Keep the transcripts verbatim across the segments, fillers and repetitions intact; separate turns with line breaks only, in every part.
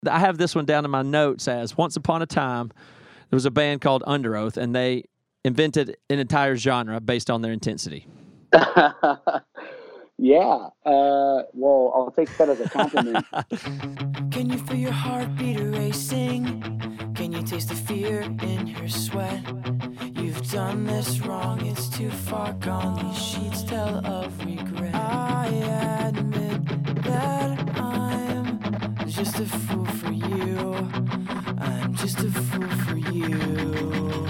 I have this one down in my notes as, once upon a time, there was a band called Underoath, and they invented an entire genre based on their intensity.
Yeah. Uh, well, I'll take that as a compliment.
Can you feel your heartbeat racing? Can you taste the fear in your sweat? You've done this wrong, it's too far gone. These sheets tell of regret. I admit that I'm just a fool for you. I'm just a fool for you.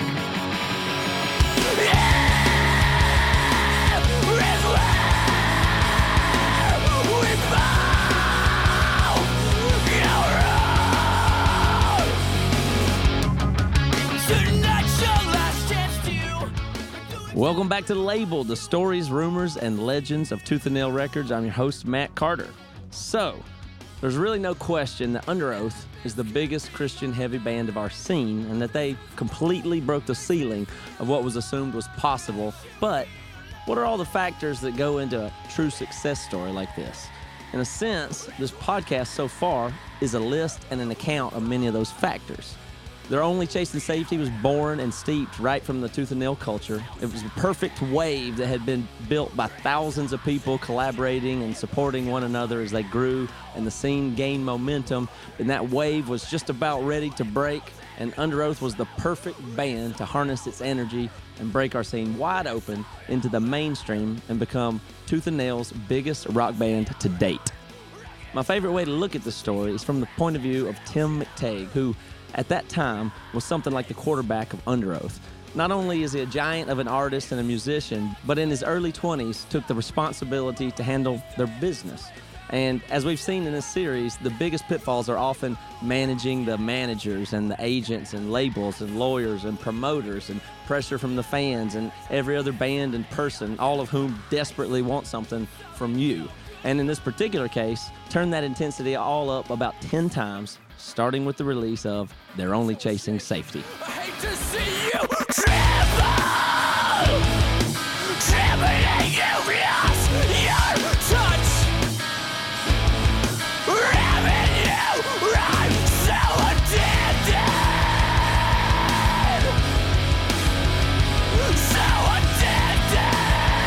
Welcome back to The Label, the stories, rumors, and legends of Tooth and Nail Records. I'm your host, Matt Carter. So, there's really no question that Underoath is the biggest Christian heavy band of our scene, and that they completely broke the ceiling of what was assumed was possible. But what are all the factors that go into a true success story like this? In a sense, this podcast so far is a list and an account of many of those factors. Their Only Chasing Safety was born and steeped right from the Tooth and Nail culture. It was a perfect wave that had been built by thousands of people collaborating and supporting one another as they grew and the scene gained momentum. And that wave was just about ready to break, and Underoath was the perfect band to harness its energy and break our scene wide open into the mainstream and become Tooth and Nail's biggest rock band to date. My favorite way to look at the story is from the point of view of Tim McTague, who at that time was something like the quarterback of Underoath. Not only is he a giant of an artist and a musician, but in his early twenties took the responsibility to handle their business. And as we've seen in this series, the biggest pitfalls are often managing the managers and the agents and labels and lawyers and promoters and pressure from the fans and every other band and person, all of whom desperately want something from you. And in this particular case, turn that intensity all up about ten times, starting with the release of They're Only Chasing Safety.
I hate to see you tremble, trembling you lost your touch, ramming you, I'm so addicted, so addicted.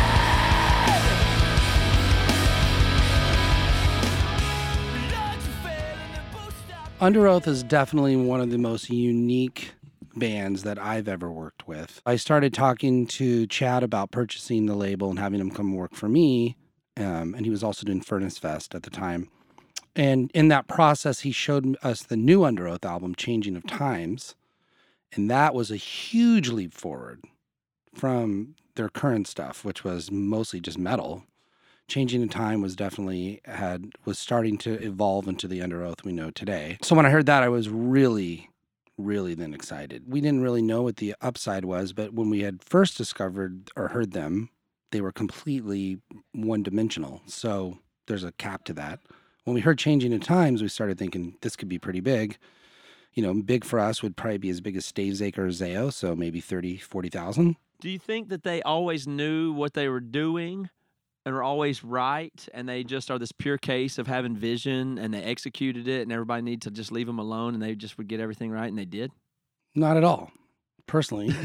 Underoath is definitely one of the most unique bands that I've ever worked with. I started talking to Chad about purchasing the label and having him come work for me, um, and he was also doing Furnace Fest at the time. And in that process, he showed us the new Underoath album, Changing of Times, and that was a huge leap forward from their current stuff, which was mostly just metal. Changing in Time was definitely had was starting to evolve into the Underoath we know today. So when I heard that, I was really, really then excited. We didn't really know what the upside was, but when we had first discovered or heard them, they were completely one-dimensional. So there's a cap to that. When we heard Changing in Times, we started thinking this could be pretty big. You know, big for us would probably be as big as Stavesacre or Zao, so maybe thirty, forty thousand.
Do you think that they always knew what they were doing and are always right, and they just are this pure case of having vision, and they executed it, and everybody needed to just leave them alone, and they just would get everything right, and they did?
Not at all, personally.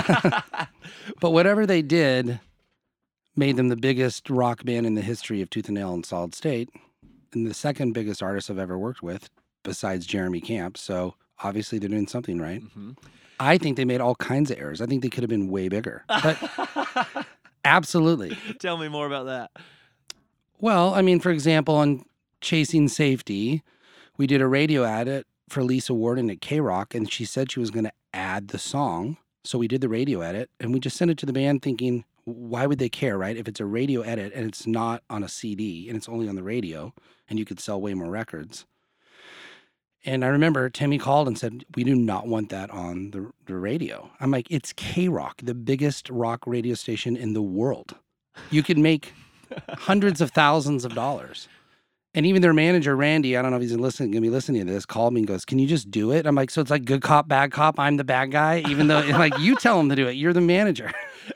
But whatever they did made them the biggest rock band in the history of Tooth and Nail and Solid State, and the second biggest artist I've ever worked with, besides Jeremy Camp. So obviously they're doing something right. Mm-hmm. I think they made all kinds of errors. I think they could have been way bigger. But absolutely.
Tell me more about that.
Well, I mean, for example, on Chasing Safety, we did a radio edit for Lisa Warden at K-Rock, and she said she was going to add the song. So we did the radio edit, and we just sent it to the band thinking, why would they care, right? If it's a radio edit and it's not on a C D and it's only on the radio, and you could sell way more records. And I remember Timmy called and said, we do not want that on the, the radio. I'm like, it's K-Rock, the biggest rock radio station in the world. You could make hundreds of thousands of dollars. And even their manager, Randy, I don't know if he's listening, going to be listening to this, called me and goes, can you just do it? I'm like, so it's like good cop, bad cop, I'm the bad guy? Even though, like, you tell him to do it. You're the manager.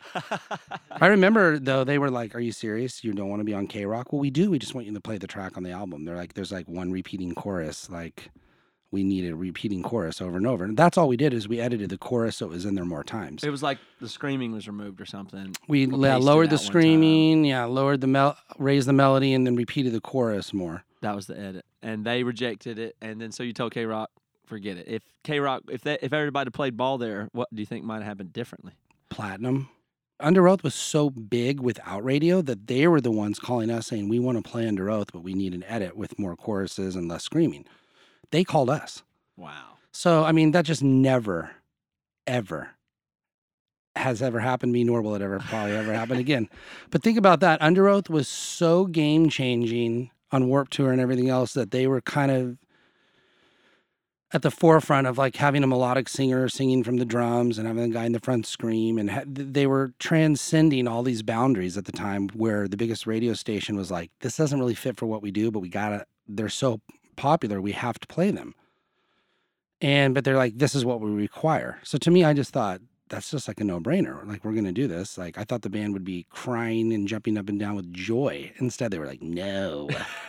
I remember, though, they were like, are you serious? You don't want to be on K-Rock? Well, we do. We just want you to play the track on the album. They're like, there's like one repeating chorus. Like, we need a repeating chorus over and over. And that's all we did is we edited the chorus so it was in there more times.
It was like the screaming was removed or something.
We
Or
yeah,
pasted
lowered
out
the
one time.
screaming, yeah, lowered the mel, raised the melody, and then repeated the chorus more.
That was the edit, and they rejected it. And then so you told K Rock, forget it. If K Rock, if they, if everybody played ball there, what do you think might have happened differently?
Platinum. Under Oath was so big without radio that they were the ones calling us saying, we want to play Under Oath, but we need an edit with more choruses and less screaming. They called us.
Wow.
So, I mean, that just never, ever has ever happened to me, nor will it ever probably ever happen again. But think about that. Under Oath was so game-changing on Warped Tour and everything else that they were kind of at the forefront of like having a melodic singer singing from the drums and having the guy in the front scream. And ha- they were transcending all these boundaries at the time where the biggest radio station was like, this doesn't really fit for what we do, but we gotta, they're so popular, we have to play them. And, but they're like, this is what we require. So to me, I just thought, that's just like a no-brainer. Like, we're going to do this. Like, I thought the band would be crying and jumping up and down with joy. Instead, they were like, no.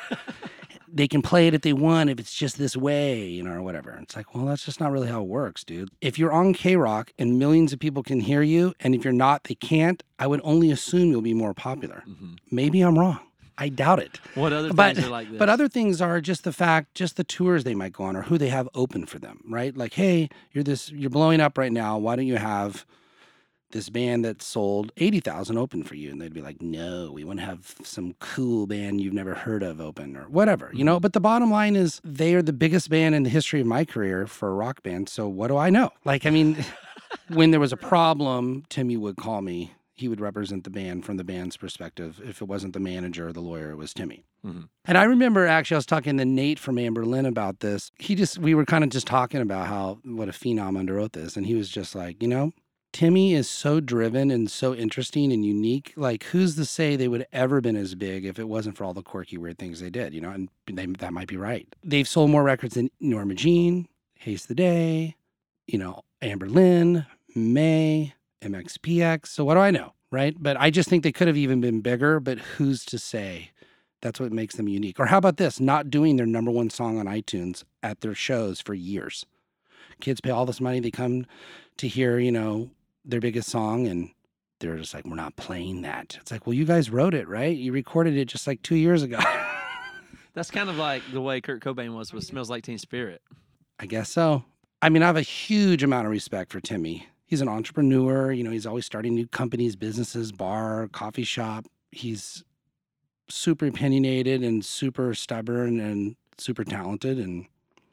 They can play it if they want, if it's just this way, you know, or whatever. It's like, well, that's just not really how it works, dude. If you're on K-Rock and millions of people can hear you, and if you're not, they can't, I would only assume you'll be more popular. Mm-hmm. Maybe I'm wrong. I doubt it.
What other
but,
things are like this?
But other things are just the fact, just the tours they might go on or who they have open for them, right? Like, hey, you're this, you're blowing up right now. Why don't you have this band that sold eighty thousand open for you? And they'd be like, no, we want to have some cool band you've never heard of open or whatever, you know? But the bottom line is they are the biggest band in the history of my career for a rock band. So what do I know? Like, I mean, when there was a problem, Timmy would call me. He would represent the band from the band's perspective. If it wasn't the manager or the lawyer, it was Timmy. Mm-hmm. And I remember actually I was talking to Nate from Amber Lynn about this. He just, we were kind of just talking about how, what a phenom Under Oath is. And he was just like, you know, Timmy is so driven and so interesting and unique. Like, who's to say they would ever been as big if it wasn't for all the quirky, weird things they did, you know? And they, that might be right. They've sold more records than Norma Jean, Haste the Day, you know, Amber Lynn, May, M X P X. So what do I know, right? But I just think they could have even been bigger, but who's to say? That's what makes them unique. Or how about this? Not doing their number one song on iTunes at their shows for years. Kids pay all this money. They come to hear, you know, their biggest song, and they're just like, we're not playing that. It's like, well, you guys wrote it, right? You recorded it just like two years ago.
That's kind of like the way Kurt Cobain was with Smells Like Teen Spirit.
I guess so. I mean, I have a huge amount of respect for Timmy. He's an entrepreneur. You know, he's always starting new companies, businesses, bar, coffee shop. He's super opinionated and super stubborn and super talented. And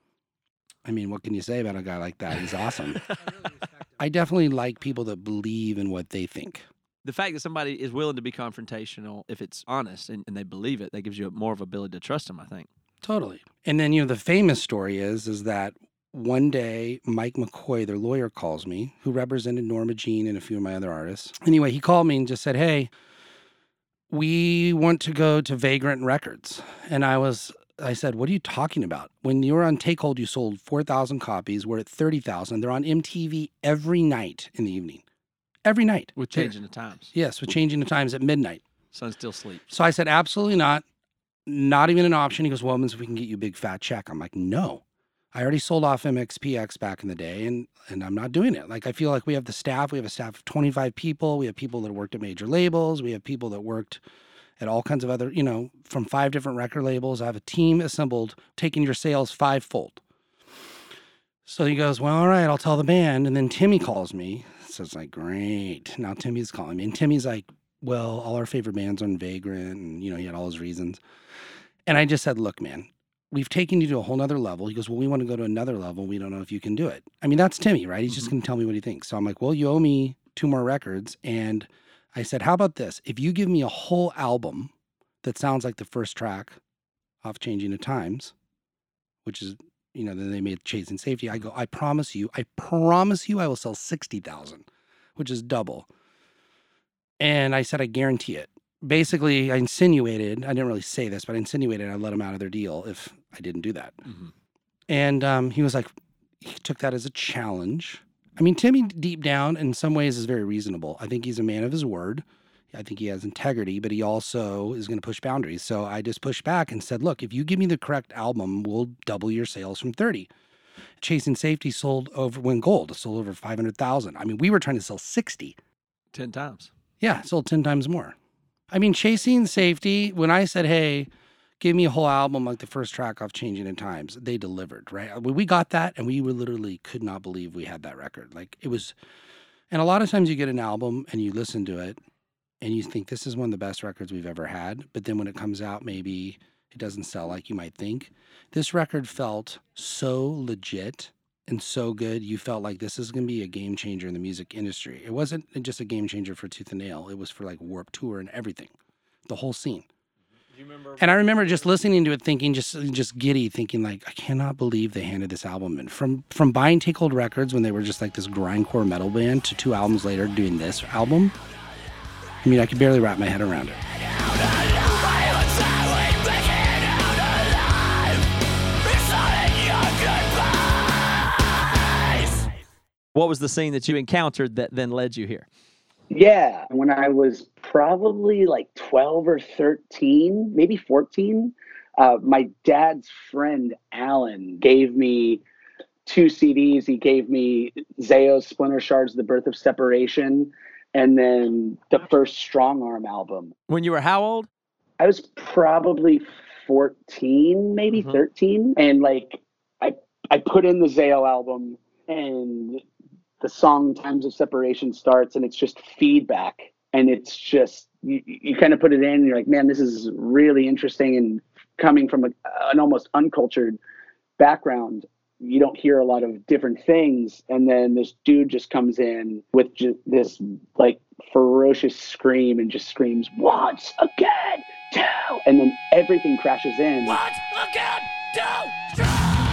I mean, what can you say about a guy like that? He's awesome. I definitely like people that believe in what they think.
The fact that somebody is willing to be confrontational, if it's honest and, and they believe it, that gives you more of ability to trust them, I think.
Totally. And then, you know, the famous story is, is that one day, Mike McCoy, their lawyer, calls me, who represented Norma Jean and a few of my other artists. Anyway, he called me and just said, hey, we want to go to Vagrant Records. And I was, I said, what are you talking about? When you were on Take Hold, you sold four thousand copies. We're at thirty thousand. They're on M T V every night in the evening. Every night.
With changing the times.
Yes, with changing the times at midnight.
Sun still sleeps.
So I said, absolutely not. Not even an option. He goes, well, if we can get you a big fat check. I'm like, no. I already sold off M X P X back in the day, and, and I'm not doing it. Like, I feel like we have the staff. We have a staff of twenty-five people. We have people that worked at major labels. We have people that worked at all kinds of other, you know, from five different record labels. I have a team assembled, taking your sales fivefold. So he goes, well, all right, I'll tell the band. And then Timmy calls me. So it's like, great. Now Timmy's calling me. And Timmy's like, well, all our favorite bands are on Vagrant. And, you know, he had all his reasons. And I just said, look, man, we've taken you to a whole nother level. He goes, well, we want to go to another level. We don't know if you can do it. I mean, that's Timmy, right? He's mm-hmm. just going to tell me what he thinks. So I'm like, well, you owe me two more records. And I said, how about this? If you give me a whole album that sounds like the first track off Changing the Times, which is, you know, then they made Chasing Safety. I go, I promise you, I promise you I will sell sixty thousand, which is double. And I said, I guarantee it. Basically, I insinuated, I didn't really say this, but I insinuated I'd let him out of their deal if I didn't do that. Mm-hmm. And um, he was like, he took that as a challenge. I mean, Timmy, deep down, in some ways, is very reasonable. I think he's a man of his word. I think he has integrity, but he also is going to push boundaries. So I just pushed back and said, look, if you give me the correct album, we'll double your sales from thirty. Chasing Safety sold over, went gold, sold over five hundred thousand. I mean, we were trying to sell sixty.
ten times.
Yeah, sold ten times more. I mean, Chasing Safety, when I said, hey, give me a whole album like the first track off Changing in Times, they delivered, right? We got that, and we were literally could not believe we had that record. Like, it was, and a lot of times you get an album and you listen to it and you think this is one of the best records we've ever had, but then when it comes out, maybe it doesn't sell like you might think. This record felt so legit and so good. You felt like this is going to be a game changer in the music industry. It wasn't just a game changer for Tooth and Nail. It was for like Warped Tour and everything, the whole scene. Do you remember? And I remember just listening to it, thinking, just just giddy, thinking like, I cannot believe they handed this album in. From from buying Take Hold Records when they were just like this grindcore metal band to two albums later doing this album. I mean, I could barely wrap my head around it.
What was the scene that you encountered that then led you here?
Yeah, when I was probably like twelve or thirteen, maybe fourteen, uh, my dad's friend, Alan, gave me two C Ds. He gave me Zayo's Splinter Shards, The Birth of Separation, and then the first Strong Arm album.
When you were how old?
I was probably fourteen, maybe mm-hmm. thirteen. And like, I, I put in the Zayo album, and the song Times of Separation starts, and it's just feedback. And it's just, you, you kind of put it in and you're like, man, this is really interesting. And coming from a, an almost uncultured background, you don't hear a lot of different things. And then this dude just comes in with just this like ferocious scream and just screams, once again, two. And then everything crashes in.
Once again, two.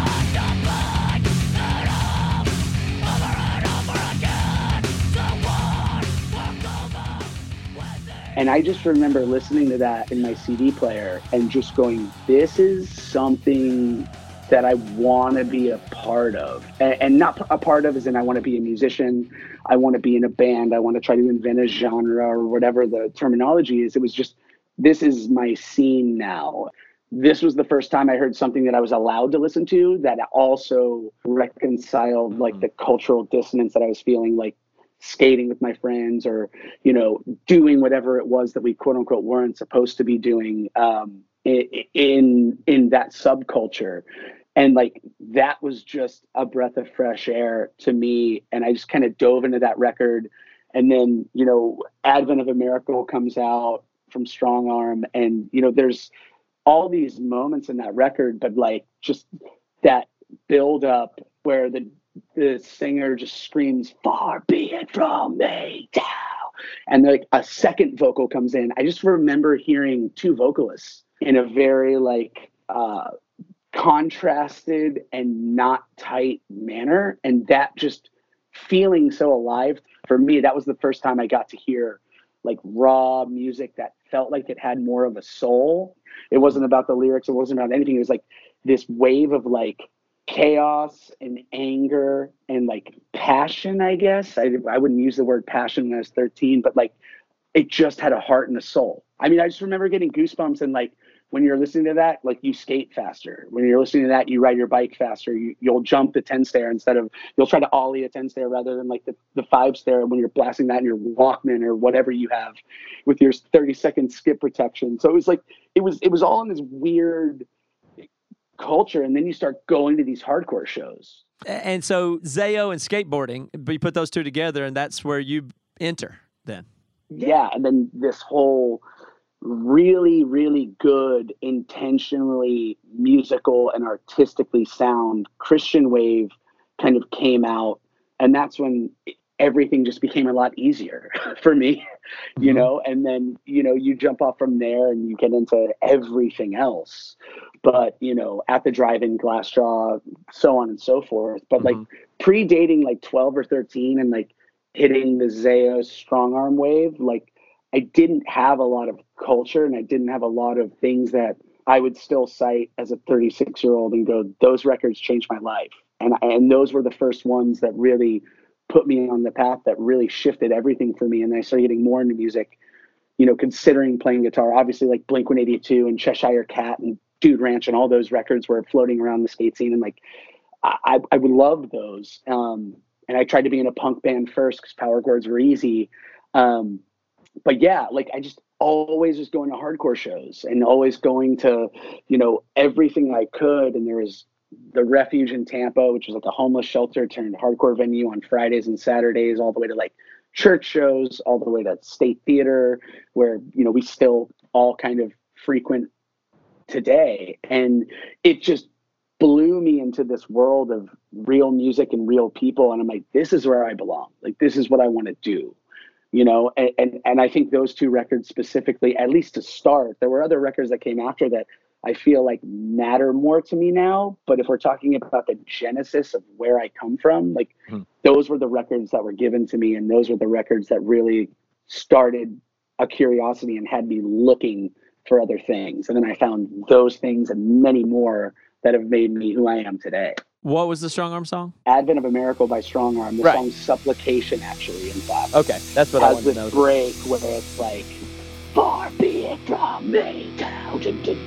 And I just remember listening to that in my C D player and just going, this is something that I want to be a part of. And, and not a part of as in I want to be a musician. I want to be in a band. I want to try to invent a genre or whatever the terminology is. It was just, this is my scene now. This was the first time I heard something that I was allowed to listen to that also reconciled like the cultural dissonance that I was feeling, like skating with my friends or, you know, doing whatever it was that we quote unquote weren't supposed to be doing um, in, in that subculture. And like, that was just a breath of fresh air to me. And I just kind of dove into that record. And then, you know, Advent of a Miracle comes out from Strong Arm. And, you know, there's all these moments in that record, but like just that build up where the the singer just screams, far be it from me, down. And like a second vocal comes in. I just remember hearing two vocalists in a very like uh, contrasted and not tight manner. And that just feeling so alive for me, that was the first time I got to hear like raw music that felt like it had more of a soul. It wasn't about the lyrics. It wasn't about anything. It was like this wave of like chaos and anger and like passion, I guess. I, I wouldn't use the word passion when I was thirteen, but like it just had a heart and a soul. I mean, I just remember getting goosebumps and like when you're listening to that, like you skate faster. When you're listening to that, you ride your bike faster. You, you'll jump the ten stair instead of, you'll try to ollie a ten stair rather than like the, the five stair when you're blasting that in your Walkman or whatever you have with your thirty second skip protection. So it was like, it was, it was all in this weird culture. And then you start going to these hardcore shows.
And so Zayo and skateboarding, but you put those two together and that's where you enter then.
Yeah. And then this whole really, really good, intentionally musical and artistically sound Christian wave kind of came out. And that's when everything just became a lot easier for me, you mm-hmm. know, and then, you know, you jump off from there and you get into everything else. But, you know, At the Drive-In, Glassjaw, so on and so forth. But mm-hmm. like predating like twelve or thirteen and like hitting the Zayo Strong Arm wave, like I didn't have a lot of culture and I didn't have a lot of things that I would still cite as a thirty-six year old and go, those records changed my life. And, and those were the first ones that really put me on the path that really shifted everything for me. And then I started getting more into music, you know, considering playing guitar, obviously like Blink one eighty-two and Cheshire Cat and Dude Ranch and all those records were floating around the skate scene. And like, I, I would love those. Um, and I tried to be in a punk band first because power chords were easy. Um, but yeah, like I just always was going to hardcore shows and always going to, you know, everything I could. And there was the Refuge in Tampa, which was like a homeless shelter turned hardcore venue on Fridays and Saturdays, all the way to like church shows, all the way to State Theater, where, you know, we still all kind of frequent today. And it just blew me into this world of real music and real people. And I'm like, this is where I belong. Like, this is what I want to do, you know? And, and, and I think those two records specifically, at least to start, there were other records that came after that I feel like matter more to me now. But if we're talking about the genesis of where I come from, like hmm. those were the records that were given to me. And those were the records that really started a curiosity and had me looking for other things. And then I found those things and many more that have made me who I am today.
What was the Strong Arm song?
Advent of a Miracle by Strong Arm. The
right.
song Supplication, actually, in fact.
Okay, that's what I wanted to know.
Has this break where it's like, far be it from me to far be it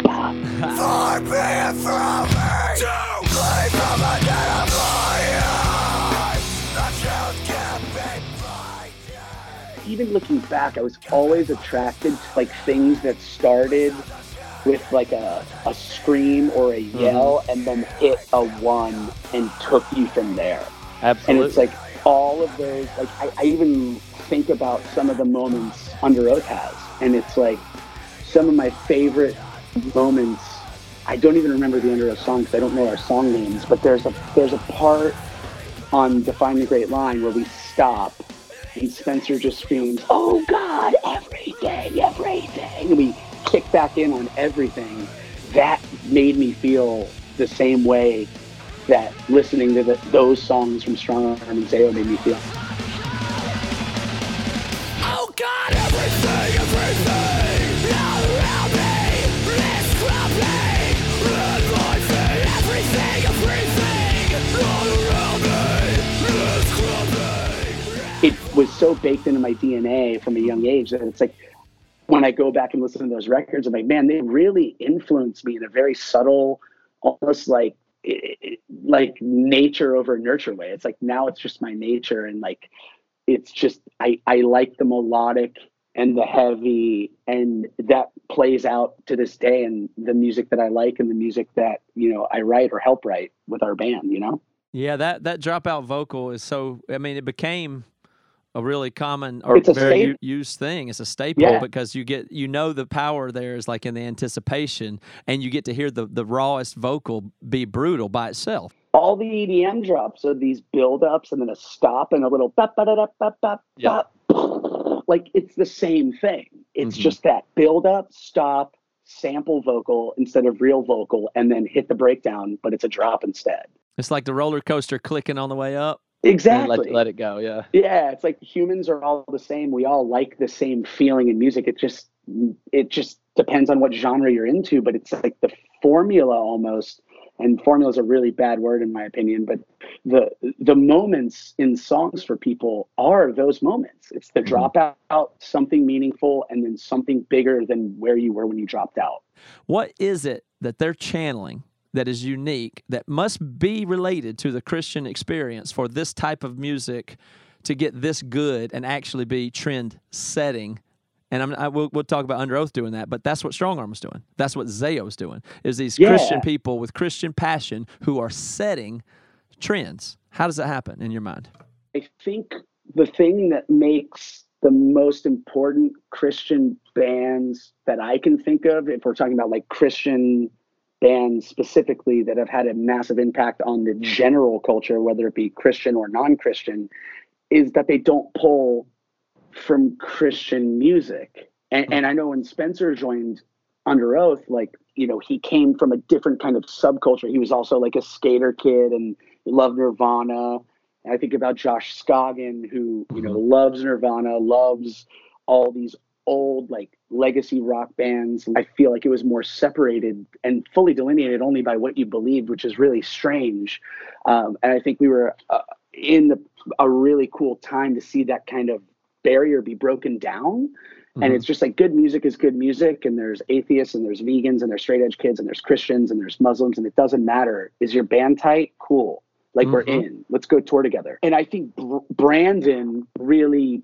from me to claim from a dead of lion. The truth can't be frightened. Even looking back, I was always attracted to like things that started with like a, a scream or a yell mm-hmm. and then hit a one and took you from there.
Absolutely.
And it's like all of those, like I, I even think about some of the moments Under Oath has. And it's like some of my favorite moments. I don't even remember the Under Oath song because I don't know our song names, but there's a there's a part on Define the Great Line where we stop and Spencer just screams, "Oh God, everything, everything." And we kick back in on everything. That made me feel the same way that listening to the, those songs from Strong Arm and Zao made me feel. Oh God, everything, everything, all around me, is crumbling, everything, everything, everything, all around me, is crumbling. It was so baked into my D N A from a young age that it's like, when I go back and listen to those records, I'm like, man, they really influenced me in a very subtle, almost like like nature over nurture way. It's like now it's just my nature, and like it's just I I like the melodic and the heavy, and that plays out to this day in the music that I like and the music that, you know, I write or help write with our band, you know?
Yeah, that that dropout vocal is so, I mean, it became a really common or
it's a
very
staple.
used thing. It's a staple yeah. because you get, you know, the power there is like in the anticipation, and you get to hear the, the rawest vocal be brutal by itself.
All the E D M drops are these build-ups and then a stop and a little bop, bop, bop, bop, bop, yeah. bop. Like it's the same thing. It's mm-hmm. just that build-up, stop, sample vocal instead of real vocal, and then hit the breakdown, but it's a drop instead.
It's like the roller coaster clicking on the way up.
Exactly.
Let, let it go, yeah.
Yeah, it's like humans are all the same. We all like the same feeling in music. It just it just depends on what genre you're into, but it's like the formula almost. And formula is a really bad word in my opinion, but the the moments in songs for people are those moments. It's the drop out, something meaningful, and then something bigger than where you were when you dropped out.
What is it that they're channeling that is unique, that must be related to the Christian experience for this type of music to get this good and actually be trend setting? And I'm, I will we'll talk about Under Oath doing that, but that's what Strong Arm is doing. That's what Zao is doing, is these yeah. Christian people with Christian passion who are setting trends. How does that happen in your mind?
I think the thing that makes the most important Christian bands that I can think of, if we're talking about like Christian bands specifically that have had a massive impact on the general culture, whether it be Christian or non-Christian, is that they don't pull from Christian music. And, and I know when Spencer joined Under Oath, like, you know, he came from a different kind of subculture. He was also like a skater kid and he loved Nirvana. And I think about Josh Scoggin, who, you know, loves Nirvana, loves all these old like legacy rock bands. I feel like it was more separated and fully delineated only by what you believed, which is really strange. Um, and I think we were uh, in the, a really cool time to see that kind of barrier be broken down. And it's just like good music is good music. And there's atheists and there's vegans and there's straight edge kids and there's Christians and there's Muslims. And it doesn't matter. Is your band tight? Cool. Like
Mm-hmm.
we're in. Let's go tour together. And I think Br- Brandon really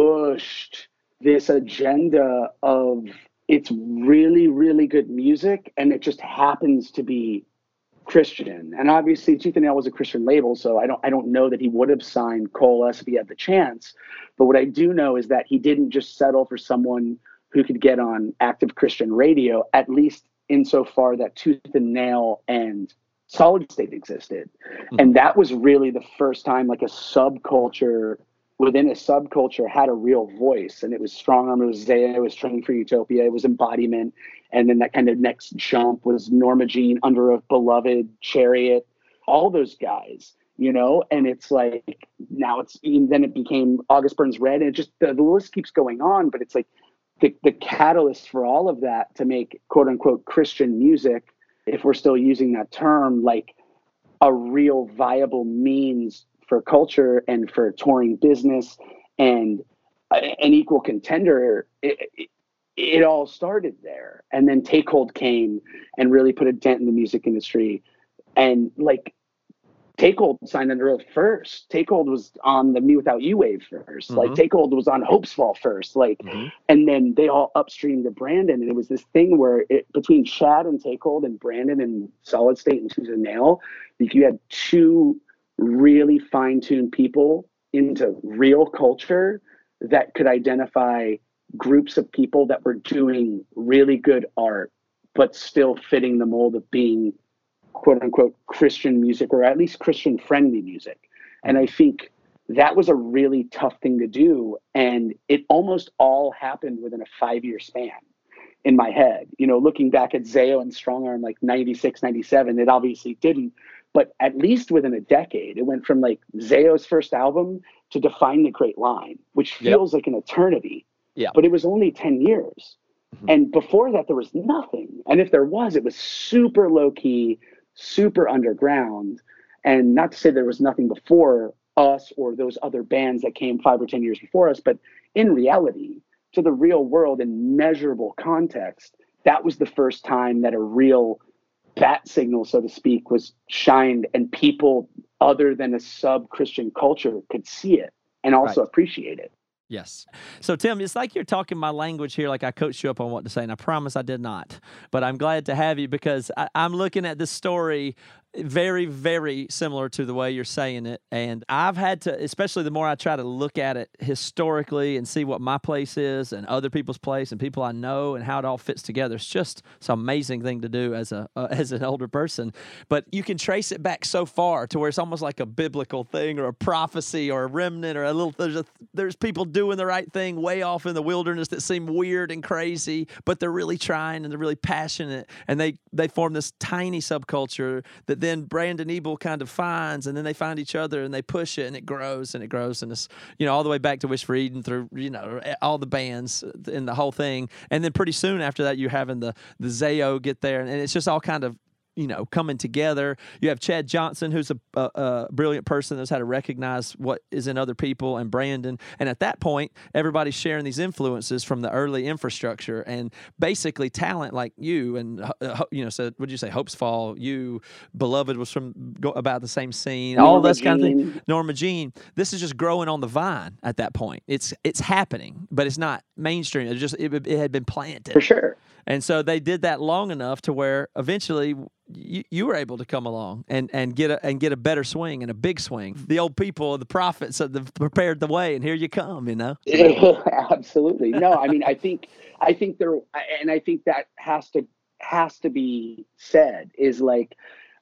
pushed this agenda of it's really, really good music. And it just happens to be Christian. And obviously Tooth and Nail was a Christian label, so I don't I don't know that he would have signed Coalesce if he had the chance. But what I do know is that he didn't just settle for someone who could get on active Christian radio, at least insofar that Tooth and Nail and Solid State existed. Mm-hmm. And that was really the first time like a subculture within a subculture had a real voice. And it was Strong Arm, it was Zaya, it was Training for Utopia, it was Embodiment. And then that kind of next jump was Norma Jean, Under Oath, Beloved, Chariot, all those guys, you know? And it's like, now it's, then it became August Burns Red, and it just, the, the list keeps going on, but it's like the, the catalyst for all of that to make quote unquote Christian music, if we're still using that term, like a real viable means for culture and for touring business and an equal contender. It, it, it all started there. And then Take Hold came and really put a dent in the music industry. And like Take Hold signed Under Oath first. Take Hold was on the Me Without You wave first. Mm-hmm. Like Take Hold was on Hopes Fall first. Like, mm-hmm. And then they all upstreamed to Brandon. And it was this thing where it, between Chad and Take Hold and Brandon and Solid State and Tooth and Nail, if you had two really fine-tuned people into real culture that could identify groups of people that were doing really good art, but still fitting the mold of being quote unquote Christian music, or at least Christian friendly music. And I think that was a really tough thing to do. And it almost all happened within a five year span in my head. You know, looking back at Zayo and Strong Arm, like ninety-six, ninety-seven, it obviously didn't, but at least within a decade, it went from like Zayo's first album to Define the Great Line, which feels yep. like an eternity.
Yeah.
But it was only ten years. Mm-hmm. And before that, there was nothing. And if there was, it was super low key, super underground. And not to say there was nothing before us or those other bands that came five or ten years before us, but in reality, to the real world in measurable context, that was the first time that a real bat signal, so to speak, was shined, and people other than a sub-Christian culture could see it and also right. appreciate it.
Yes. So, Tim, it's like you're talking my language here, like I coached you up on what to say, and I promise I did not. But I'm glad to have you because I, I'm looking at this story very, very similar to the way you're saying it. And I've had to, especially the more I try to look at it historically and see what my place is and other people's place and people I know and how it all fits together. It's just it's an amazing thing to do as a uh, as an older person. But you can trace it back so far to where it's almost like a biblical thing or a prophecy or a remnant or a little, there's, a, there's people doing the right thing way off in the wilderness that seem weird and crazy, but they're really trying and they're really passionate. And they, they form this tiny subculture that then Brandon Ebel kind of finds, and then they find each other and they push it and it grows and it grows. And it's, you know, all the way back to Wish for Eden through, you know, all the bands and the whole thing. And then pretty soon after that, you're having the, the Zayo get there, and it's just all kind of, you know, coming together. You have Chad Johnson, who's a, a, a brilliant person, knows how to recognize what is in other people, and Brandon. And at that point, everybody's sharing these influences from the early infrastructure and basically talent like you. And, uh, you know, so would you say Hopes Fall, you, Beloved was from go, about the same scene,
Norma
all this
Jean.
kind of thing. Norma Jean. This is just growing on the vine at that point. It's it's happening, but it's not mainstream. It just it, it had been planted.
For sure.
And so they did that long enough to where eventually you, you were able to come along and, and get a and get a better swing and a big swing. The old people, the prophets, have prepared the way, and here you come. You know.
Absolutely. No, I mean, I think I think there, and I think that has to has to be said. Is like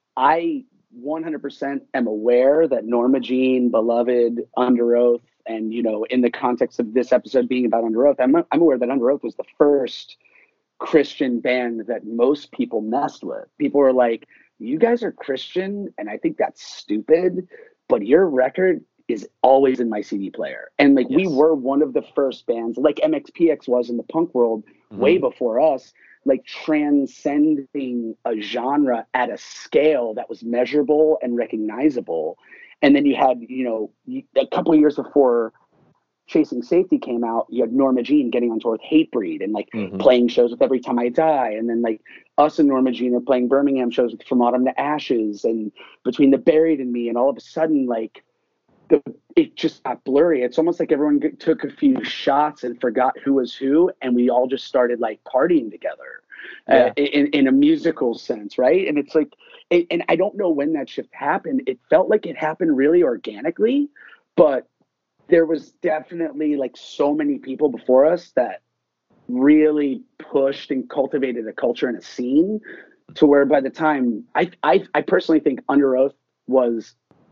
I one hundred percent am aware that Norma Jean, Beloved, Under Oath, and you know, in the context of this episode being about Under Oath, I'm I'm aware that Under Oath was the first Christian band that most people messed with. People were like, you guys are Christian, and I think that's stupid, but your record is always in my C D player. And like, yes. we were one of the first bands, like M X P X was in the punk world, mm-hmm. way before us, like transcending a genre at a scale that was measurable and recognizable. And then you had, you know, a couple of years before Chasing Safety came out, you had Norma Jean getting on tour with Hatebreed and like
Mhm.
playing shows with Every Time I Die. And then like us and Norma Jean are playing Birmingham shows with From Autumn to Ashes and Between the Buried and Me. And all of a sudden, like, the, it just got blurry. It's almost like everyone g- took a few shots and forgot who was who. And we all just started like partying together uh,
Yeah.
in, in a musical sense. Right. And it's like, and, and I don't know when that shift happened. It felt like it happened really organically, but there was definitely like so many people before us that really pushed and cultivated a culture and a scene to where by the time I, I, I personally think Under Oath was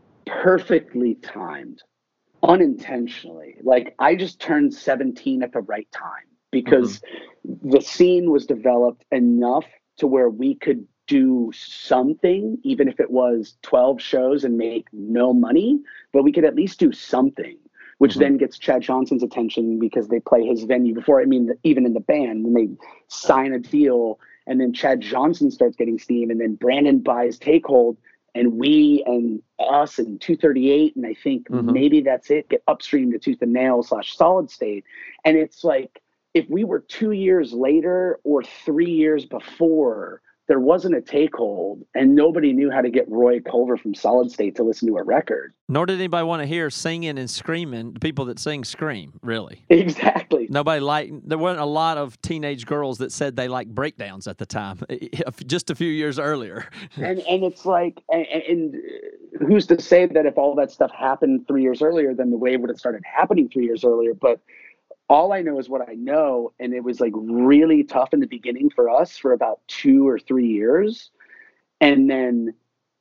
perfectly timed, unintentionally. Like I just turned seventeen at the right time because the scene was developed enough to where we could do something, even if it was twelve shows and make no money, but we could at least do something, which
Mhm.
then gets Chad Johnson's attention because they play his venue before, I mean, even in the band, and they sign a deal, and then Chad Johnson starts getting steam, and then Brandon buys Take Hold, and we and us and two thirty-eight, and I think
Mhm.
maybe that's it, get upstream to Tooth and Nail slash Solid State. And it's like, if we were two years later or three years before, there wasn't a Take Hold, and nobody knew how to get Roy Culver from Solid State to listen to a record.
Nor did anybody want to hear singing and screaming. The people that sing scream, really.
Exactly.
Nobody liked, there weren't a lot of teenage girls that said they liked breakdowns at the time, just a few years earlier.
And and it's like, and, and who's to say that if all that stuff happened three years earlier, then the wave would have started happening three years earlier. But all I know is what I know. And it was like really tough in the beginning for us for about two or three years. And then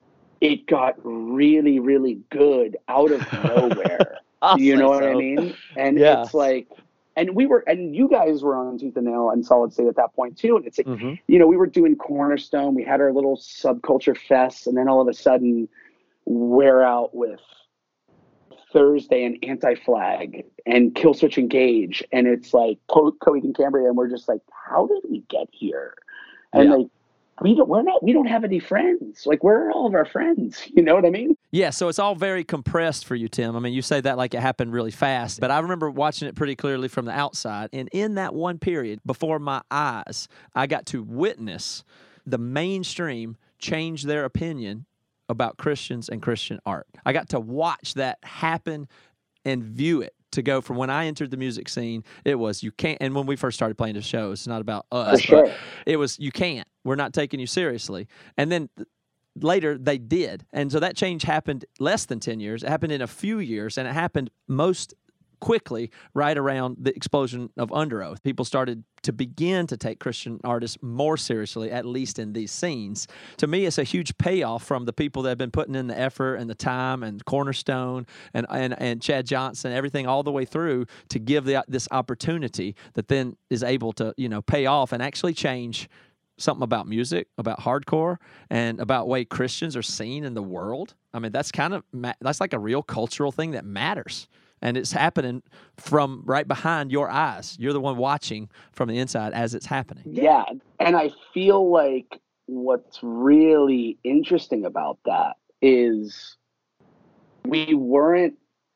it got really, really good out of nowhere.
I'll
You know
say
what I
so.
mean? And
Yeah.
it's like, and we were, and you guys were on Tooth and Nail and Solid State at that point too. And it's like,
Mhm.
you know, we were doing Cornerstone, we had our little subculture fests, and then all of a sudden we're out with Thursday and Anti-Flag and Killswitch Engage, and it's like Co- Coheed and Cambria, and we're just like, how did we get here? And
Yeah.
like, we don't, we're not, we don't have any friends. Like, where are all of our friends? You know what I mean?
Yeah, so it's all very compressed for you, Tim. I mean, you say that like it happened really fast, but I remember watching it pretty clearly from the outside. And in that one period, before my eyes, I got to witness the mainstream change their opinion about Christians and Christian art. I got to watch that happen and view it. To go from when I entered the music scene, it was you can't. And when we first started playing the show, it's not about us,
For sure.
but it was you can't. We're not taking you seriously. And then th- later they did, and so that change happened less than ten years. It happened in a few years, and it happened most quickly right around the explosion of Under Oath. People started to begin to take Christian artists more seriously, at least in these scenes. To me, it's a huge payoff from the people that have been putting in the effort and the time, and Cornerstone and and, and Chad Johnson, everything all the way through to give the, this opportunity that then is able to, you know, pay off and actually change something about music, about hardcore, and about way Christians are seen in the world. I mean, that's kind of ma- that's like a real cultural thing that matters. And it's happening from right behind your eyes. You're the one watching from the inside as it's happening.
Yeah. And I feel like what's really interesting about that is we weren't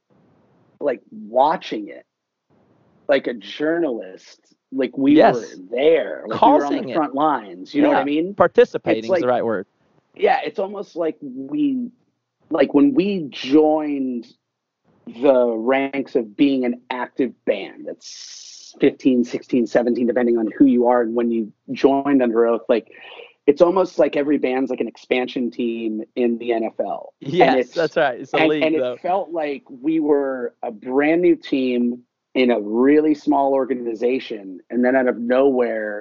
like watching it like a journalist. Like we
Yes.
were there. Like we were on
Causing
the
it.
front lines. You know what I
Yeah.
mean?
Participating
It's like-
is the right word.
Yeah, it's almost like we, like when we joined the ranks of being an active band that's fifteen, sixteen, seventeen, depending on who you are and when you joined Under Oath, like it's almost like every band's like an expansion team in the N F L. And
Yes,
it's-
that's right. It's a
and,
league,
and
though.
it felt like we were a brand new team in a really small organization, and then out of nowhere,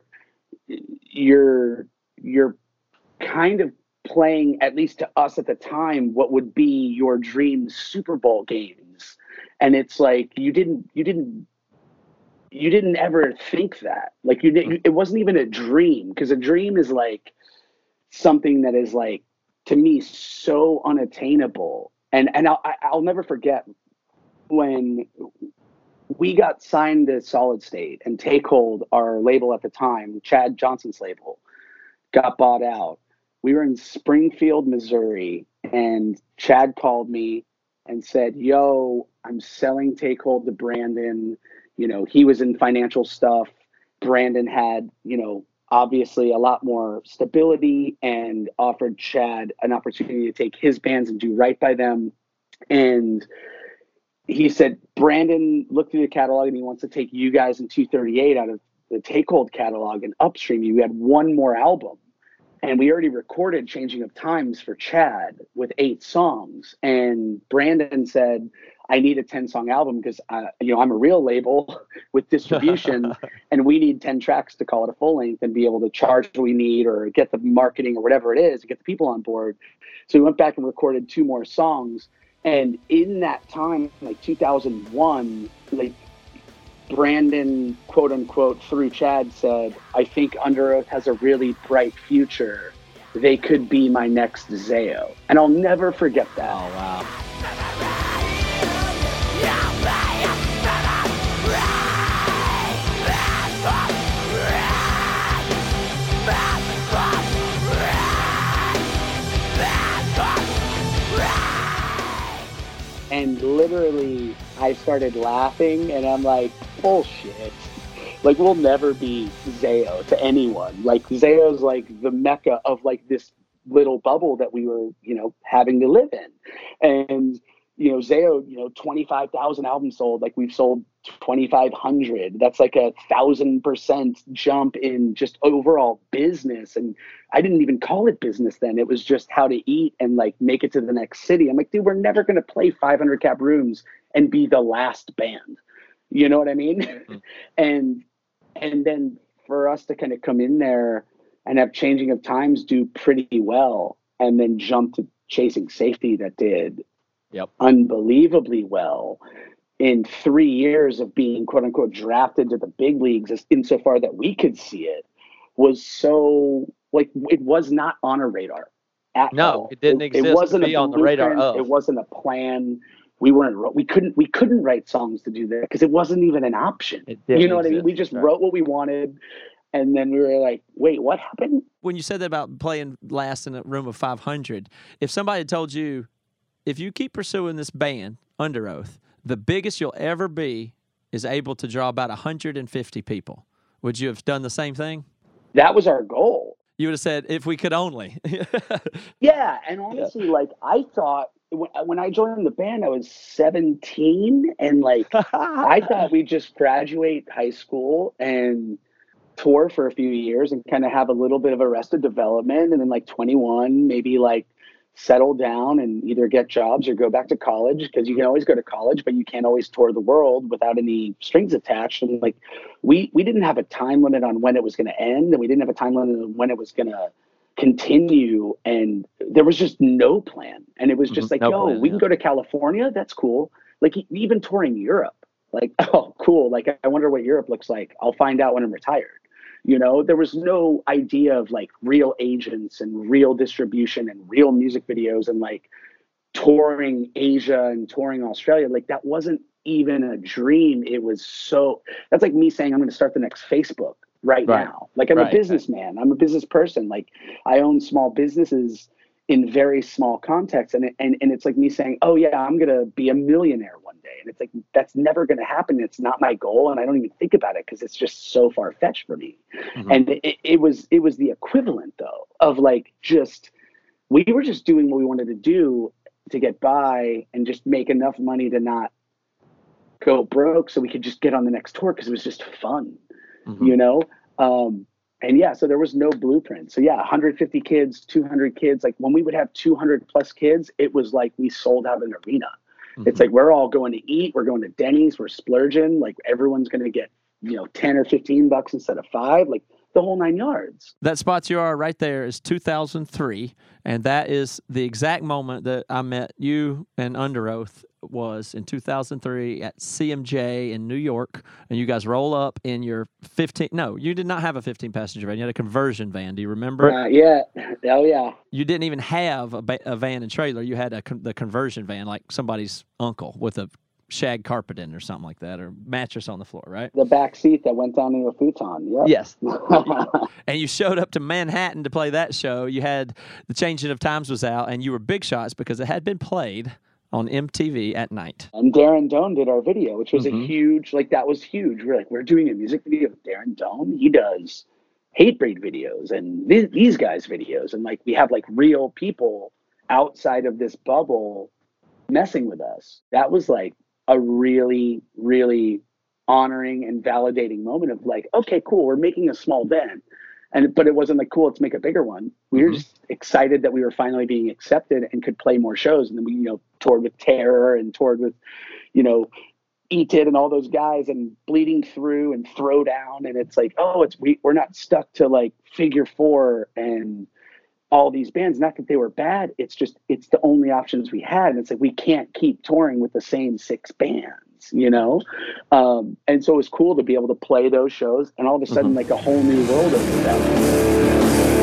you're you're kind of playing, at least to us at the time, what would be your dream Super Bowl games, and it's like you didn't you didn't you didn't ever think that, like you didn't, it wasn't even a dream, because a dream is like something that is like, to me, so unattainable. And and I'll I'll never forget when we got signed to Solid State and Take Hold, our label at the time, Chad Johnson's label, got bought out. We were in Springfield, Missouri, and Chad called me and said, yo, I'm selling Take Hold to Brandon. You know, he was in financial stuff. Brandon had, you know, obviously a lot more stability, and offered Chad an opportunity to take his bands and do right by them. And he said, Brandon looked through the catalog and he wants to take you guys in two thirty-eight out of the Take Hold catalog and upstream you. We had one more album. And we already recorded Changing of Times for Chad with eight songs. And Brandon said, I need a ten song album because, uh, you know, I'm a real label with distribution and we need ten tracks to call it a full length and be able to charge what we need or get the marketing or whatever it is to get the people on board. So we went back and recorded two more songs. And in that time, like two thousand one, like Brandon, quote unquote, through Chad said, I think Underoath has a really bright future. They could be my next Zayo. And I'll never forget that.
Oh, wow.
And literally, I started laughing, and I'm like, bullshit. Like, we'll never be Zayo to anyone. Like, Zayo's like the mecca of like this little bubble that we were, you know, having to live in. And, you know, Zayo, you know, twenty-five thousand albums sold. Like, we've sold twenty-five hundred. That's like a thousand percent jump in just overall business. And I didn't even call it business then. It was just how to eat and like make it to the next city. I'm like, dude, we're never going to play five hundred cap rooms and be the last band. You know what I mean? Mm-hmm. and, and then for us to kind of come in there and have Changing of Times do pretty well, and then jump to Chasing Safety that did
yep.
unbelievably well in three years of being quote unquote drafted to the big leagues, as insofar that we could see it, was so like, it was not on a radar at
no,
all.
it didn't
it,
exist
it wasn't
to be
a
on the radar of.
It wasn't a plan. We weren't, we couldn't, we couldn't write songs to do that because it wasn't even an option. You know what I mean? We just right. wrote what we wanted. And then we were like, wait, what happened?
When you said that about playing last in a room of five hundred, if somebody had told you, if you keep pursuing this band, Underoath, the biggest you'll ever be is able to draw about one hundred fifty people, would you have done the same thing?
That was our goal.
You would have said, if we could only.
Yeah, and honestly, yeah. like, I thought, when, when I joined the band, I was seventeen, and, like, I thought we'd just graduate high school and tour for a few years and kind of have a little bit of Arrested Development, and then, like, twenty-one, maybe, like, settle down and either get jobs or go back to college, because you can always go to college, but you can't always tour the world without any strings attached. And like, we, we didn't have a time limit on when it was going to end, and we didn't have a time limit on when it was going to continue. And there was just no plan. And it was just mm-hmm. like, no yo, plan, we yeah. can go to California. That's cool. Like, even touring Europe, like, oh, cool. Like, I wonder what Europe looks like. I'll find out when I'm retired. You know, there was no idea of like real agents and real distribution and real music videos and like touring Asia and touring Australia. Like, that wasn't even a dream. It was so, that's like me saying I'm going to start the next Facebook right, right. now. Like, I'm right, a businessman. Right. I'm a business person. Like, I own small businesses in very small contexts. And, it, and, and it's like me saying, oh yeah, I'm going to be a millionaire one day. And it's like, that's never going to happen. It's not my goal. And I don't even think about it because it's just so far fetched for me. Mm-hmm. And it, it was, it was the equivalent though, of like, just, we were just doing what we wanted to do to get by and just make enough money to not go broke so we could just get on the next tour. Cause it was just fun, mm-hmm. you know? Um, And yeah, so there was no blueprint. So yeah, one hundred fifty kids, two hundred kids. Like, when we would have two hundred plus kids, it was like we sold out an arena. Mm-hmm. It's like, we're all going to eat. We're going to Denny's. We're splurging. Like, everyone's going to get, you know, ten or fifteen bucks instead of five. Like, the whole nine yards.
That spot you are right there is two thousand three. And that is the exact moment that I met you and Underoath, was in two thousand three at C M J in New York. And you guys roll up in your fifteen, no, you did not have a fifteen passenger van. You had a conversion van. Do you remember?
Uh, yeah. Oh, yeah.
You didn't even have a, ba- a van and trailer. You had a con- the conversion van, like somebody's uncle with a shag carpet in or something like that, or mattress on the floor, right?
The back seat that went down into a futon. Yep.
Yes. And you showed up to Manhattan to play that show. You had the Changing of Times was out, and you were big shots because it had been played on M T V at night.
And Darren Doan did our video, which was
Mhm.
a huge, like that was huge. We're like, we're doing a music video with Darren Doan. He does Hatebreed videos and th- these guys videos. And like, we have like real people outside of this bubble messing with us. That was like a really, really honoring and validating moment of like, okay, cool. We're making a small band. And, but it wasn't like, cool, let's make a bigger one. We were
Mhm.
just excited that we were finally being accepted and could play more shows. And then we, you know, toured with Terror and toured with, you know, Eat It and all those guys and Bleeding Through and Throwdown. And it's like, oh, it's, we, we're not stuck to like Figure Four and all these bands. Not that they were bad. It's just, it's the only options we had. And it's like, we can't keep touring with the same six bands, you know? Um, and so it was cool to be able to play those shows and all of a sudden
Mhm.
like a whole new world opened up.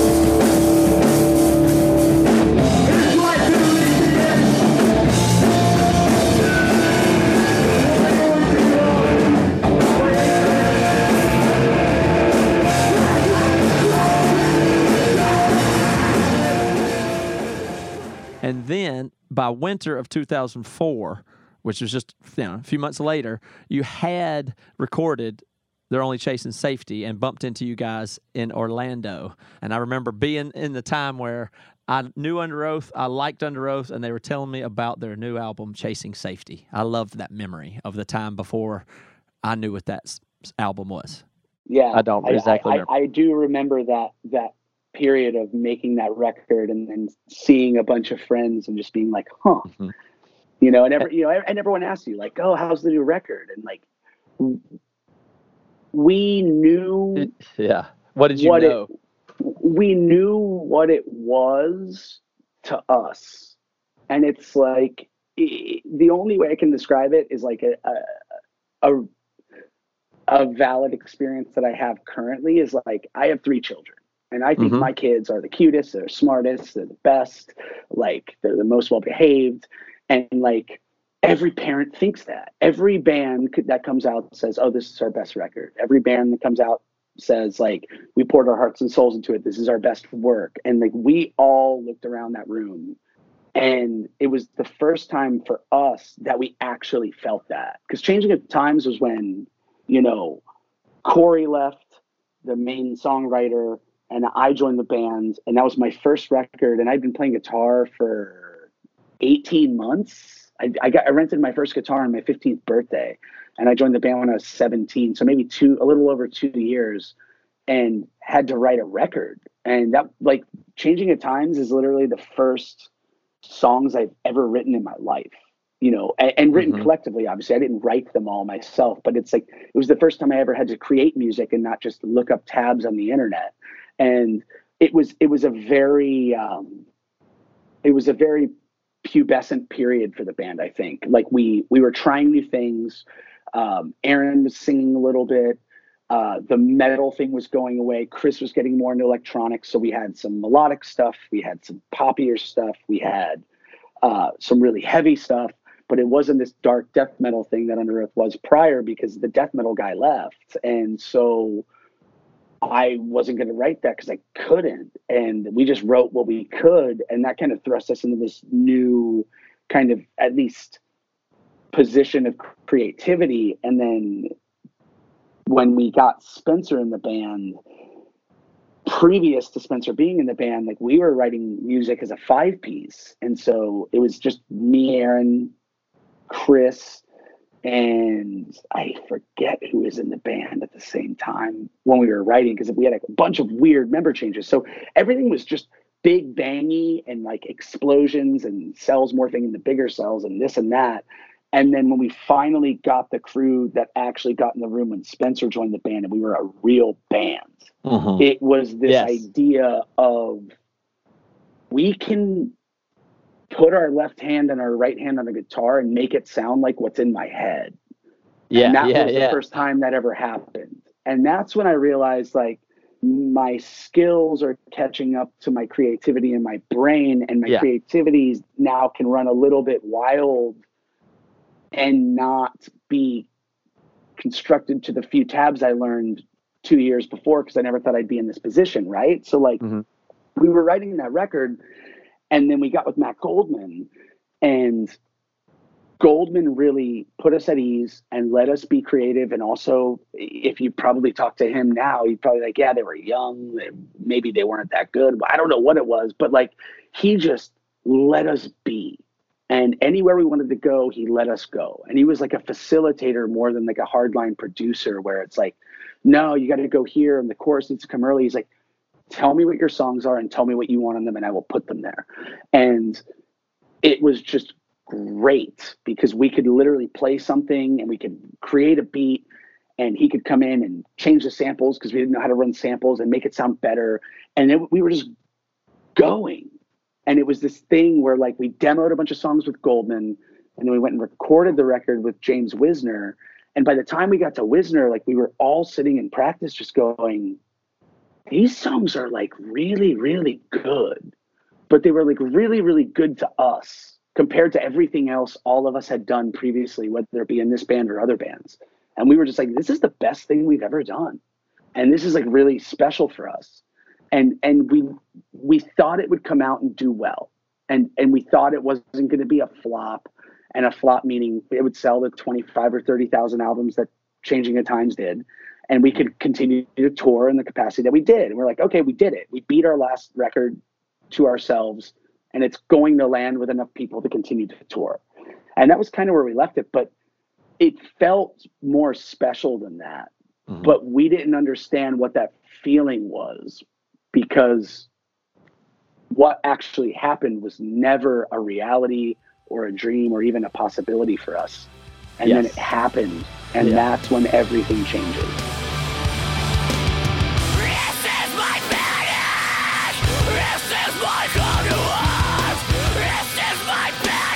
And then by winter of two thousand four, which was just you know, a few months later, you had recorded They're Only Chasing Safety and bumped into you guys in Orlando. And I remember being in the time where I knew Under Oath, I liked Under Oath, and they were telling me about their new album, Chasing Safety. I loved that memory of the time before I knew what that s- album was.
Yeah,
I don't exactly
I,
remember.
I, I do remember that that period of making that record and then seeing a bunch of friends and just being like, huh,
Mhm.
you know, and every, you know, and everyone asks you like, oh, how's the new record? And like, we knew
Yeah. What did you
what
know?
it, we knew what it was to us, and it's like i- the only way I can describe it is like a a, a a valid experience that I have currently is like I have three children and I think
Mhm.
my kids are the cutest, they're smartest, they're the best, like they're the most well behaved. And like every parent thinks that. Every band could, that comes out says, oh, this is our best record. Every band that comes out says like we poured our hearts and souls into it. This is our best work. And like we all looked around that room and it was the first time for us that we actually felt that. Because Changing of Times was when, you know, Corey left, the main songwriter, and I joined the band. And that was my first record. And I'd been playing guitar for eighteen months. I, I got I rented my first guitar on my fifteenth birthday. And I joined the band when I was seventeen. So maybe two, a little over two years, and had to write a record. And that, like, Changing of Times is literally the first songs I've ever written in my life, you know, and, and written
Mhm.
collectively. Obviously, I didn't write them all myself, but it's like it was the first time I ever had to create music and not just look up tabs on the internet. And it was it was a very um, it was a very pubescent period for the band. I think like we we were trying new things. Um, Aaron was singing a little bit. Uh, the metal thing was going away. Chris was getting more into electronics, so we had some melodic stuff. We had some poppier stuff. We had uh, some really heavy stuff, but it wasn't this dark death metal thing that Under Oath was prior because the death metal guy left, and so I wasn't going to write that because I couldn't, and we just wrote what we could, and that kind of thrust us into this new kind of at least position of creativity, and then when we got Spencer in the band, previous to Spencer being in the band, like we were writing music as a five piece. And so it was just me, Aaron, Chris, and I forget who was in the band at the same time when we were writing because we had a bunch of weird member changes. So everything was just big bangy and like explosions and cells morphing into bigger cells and this and that. And then when we finally got the crew that actually got in the room when Spencer joined the band and we were a real band,
Mhm.
it was this
Yes.
idea of we can put our left hand and our right hand on the guitar and make it sound like what's in my head.
Yeah,
And that
yeah,
was the
yeah.
first time that ever happened. And that's when I realized like my skills are catching up to my creativity in my brain, and my
Yeah.
creativity now can run a little bit wild and not be constructed to the few tabs I learned two years before because I never thought I'd be in this position, right? So like
Mhm.
we were writing that record, and then we got with Matt Goldman, And Goldman really put us at ease and let us be creative. And also, if you probably talk to him now, he'd probably like, yeah, they were young. They, maybe they weren't that good. I don't know what it was, but like he just let us be. And anywhere we wanted to go, he let us go. And he was like a facilitator more than like a hardline producer where it's like, no, you got to go here and the chorus needs to come early. He's like, tell me what your songs are and tell me what you want on them and I will put them there. And it was just great because we could literally play something and we could create a beat and he could come in and change the samples because we didn't know how to run samples and make it sound better. And then we were just going. And it was this thing where like we demoed a bunch of songs with Goldman and then we went and recorded the record with James Wisner. And by the time we got to Wisner, like we were all sitting in practice just going, these songs are like really, really good. But they were like really, really good to us compared to everything else all of us had done previously, whether it be in this band or other bands. And we were just like, this is the best thing we've ever done. And this is like really special for us. And and we we thought it would come out and do well. And and we thought it wasn't going to be a flop. And a flop meaning it would sell the twenty-five or thirty thousand albums that Changing of Times did. And we could continue to tour in the capacity that we did. And we're like, okay, we did it. We beat our last record to ourselves. And it's going to land with enough people to continue to tour. And that was kind of where we left it. But it felt more special than that. Mm-hmm. But we didn't understand what that feeling was because what actually happened was never a reality or a dream or even a possibility for us. And yes. then it happened. And yeah. that's when everything changes.
This is my finish! This is my come to us! This is my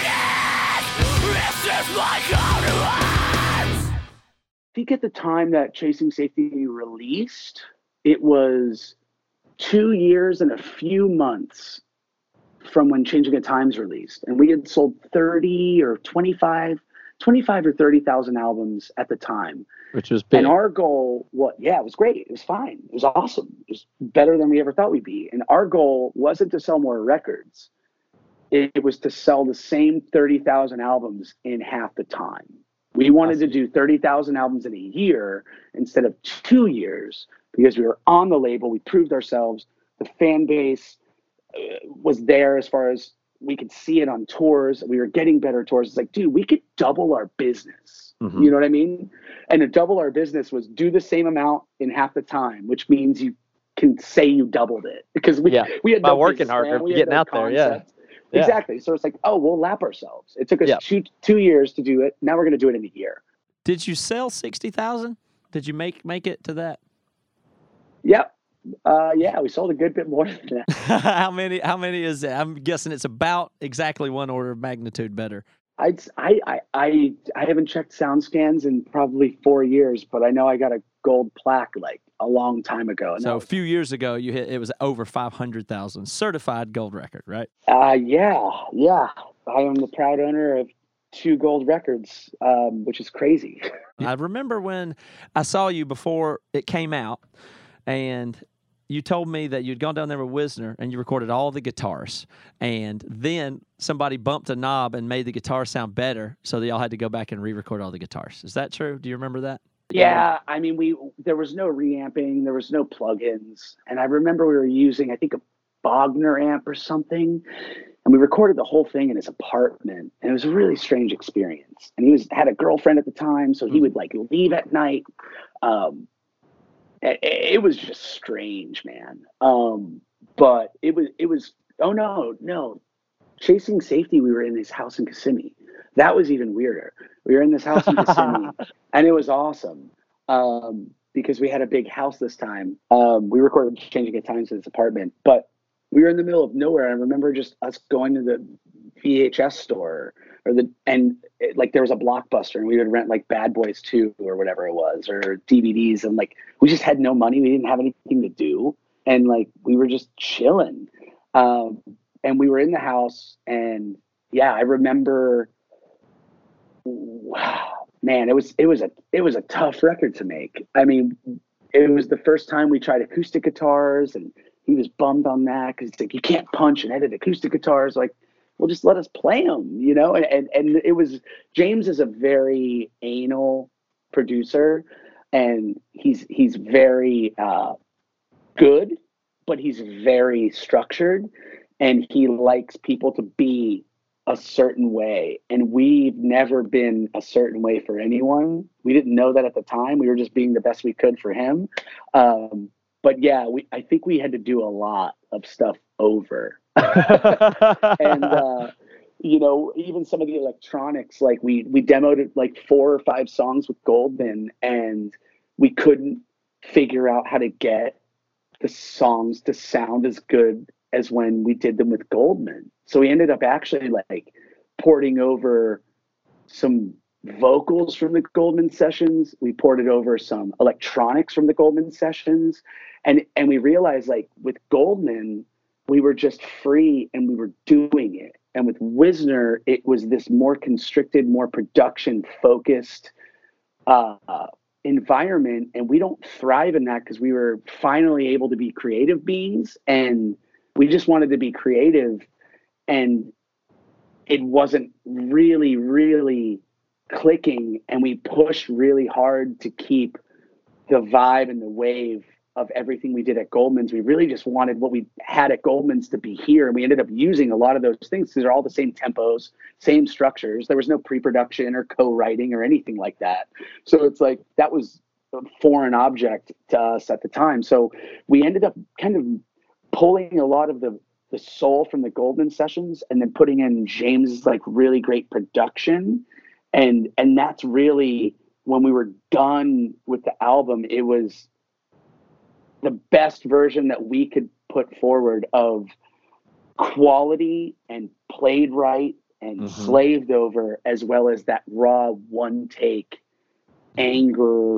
finish! This is my come to us!
I think at the time that Chasing Safety released, it was two years and a few months from when Changing of Times released. And we had sold thirty or twenty-five, twenty-five or thirty thousand albums at the time.
Which was big.
And our goal, what? Yeah, it was great. It was fine. It was awesome. It was better than we ever thought we'd be. And our goal wasn't to sell more records. It, it was to sell the same thirty thousand albums in half the time. We wanted awesome. to do thirty thousand albums in a year instead of two years because we were on the label. We proved ourselves. The fan base uh, was there as far as we could see it on tours. We were getting better tours. It's like, dude, we could double our business. Mm-hmm. You know what I mean? And to double our business was do the same amount in half the time, which means you can say you doubled it because we
yeah.
we had
by
no
working harder, getting no out concept. there. Yeah. yeah,
exactly. So it's like, oh, we'll lap ourselves. It took us
yeah.
two two years to do it. Now we're going to do it in a year.
Did you sell sixty thousand? Did you make make it to that?
Yep. Uh, yeah, we sold a good bit more than that.
how many? How many is that? I'm guessing it's about exactly one order of magnitude better.
I'd, I I I I haven't checked SoundScans in probably four years, but I know I got a gold plaque like a long time ago.
So a few years ago, you hit it was over five hundred thousand certified gold record, right?
Uh, yeah, yeah. I am the proud owner of two gold records, um, which is crazy.
I remember when I saw you before it came out, and you told me that you'd gone down there with Wisner and you recorded all the guitars, and then somebody bumped a knob and made the guitar sound better, so that y'all had to go back and re-record all the guitars. Is that true? Do you remember that?
Yeah, I mean, we there was no reamping, there was no plugins, and I remember we were using, I think, a Bogner amp or something, and we recorded the whole thing in his apartment, and it was a really strange experience. And he was had a girlfriend at the time, so he would like leave at night. Um, it, it was just strange, man. Um, but it was it was oh no no, Chasing Safety. We were in his house in Kissimmee. That was even weirder. We were in this house in Kissimmee, and it was awesome um, because we had a big house this time. Um, we recorded Changing of Times in his apartment, but we were in the middle of nowhere. I remember just us going to the V H S store or the and it, like there was a Blockbuster, and we would rent like Bad Boys two or whatever it was, or D V Ds, and like we just had no money. We didn't have anything to do, and like we were just chilling. Um, and we were in the house, and yeah, I remember. Wow, man, it was it was a it was a tough record to make. I mean, it was the first time we tried acoustic guitars, and he was bummed on that because he's like, you can't punch and edit acoustic guitars. Like, well, just let us play them, you know? And, and, and it was, James is a very anal producer, and he's, he's very uh, good, but he's very structured, and he likes people to be a certain way. And we've never been a certain way for anyone. We didn't know that at the time. We were just being the best we could for him. Um, but yeah, we, I think we had to do a lot of stuff over. and, uh, you know, even some of the electronics, like we, we demoed like four or five songs with Goldman, and we couldn't figure out how to get the songs to sound as good as when we did them with Goldman. So we ended up actually like porting over some vocals from the Goldman sessions. We ported over some electronics from the Goldman sessions. And, and we realized, like, with Goldman, we were just free and we were doing it. And with Wisner, it was this more constricted, more production focused uh, environment. And we don't thrive in that because we were finally able to be creative beings, and we just wanted to be creative. And it wasn't really, really clicking. And we pushed really hard to keep the vibe and the wave of everything we did at Goldman's. We really just wanted what we had at Goldman's to be here. And we ended up using a lot of those things because they're all the same tempos, same structures. There was no pre-production or co-writing or anything like that. So it's like, that was a foreign object to us at the time. So we ended up kind of pulling a lot of the, the soul from the Goldman sessions and then putting in James's like really great production. And, and that's really, when we were done with the album, it was the best version that we could put forward of quality and played right and mm-hmm. slaved over, as well as that raw one take anger,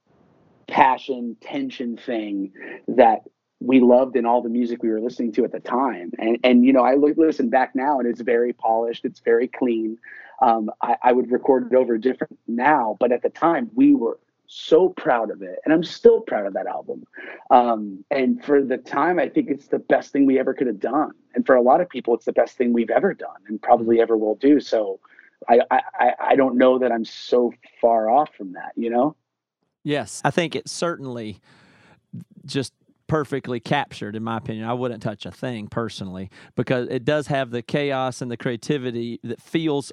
passion, tension thing that we loved in all the music we were listening to at the time. And, and you know, I look, listen back now and it's very polished. It's very clean. Um, I, I would record it over different now, but at the time we were so proud of it. And I'm still proud of that album. Um, and for the time, I think it's the best thing we ever could have done. And for a lot of people, it's the best thing we've ever done and probably ever will do. So I, I, I don't know that I'm so far off from that, you know?
Yes. I think it's certainly just perfectly captured, in my opinion. I wouldn't touch a thing personally, because it does have the chaos and the creativity that feels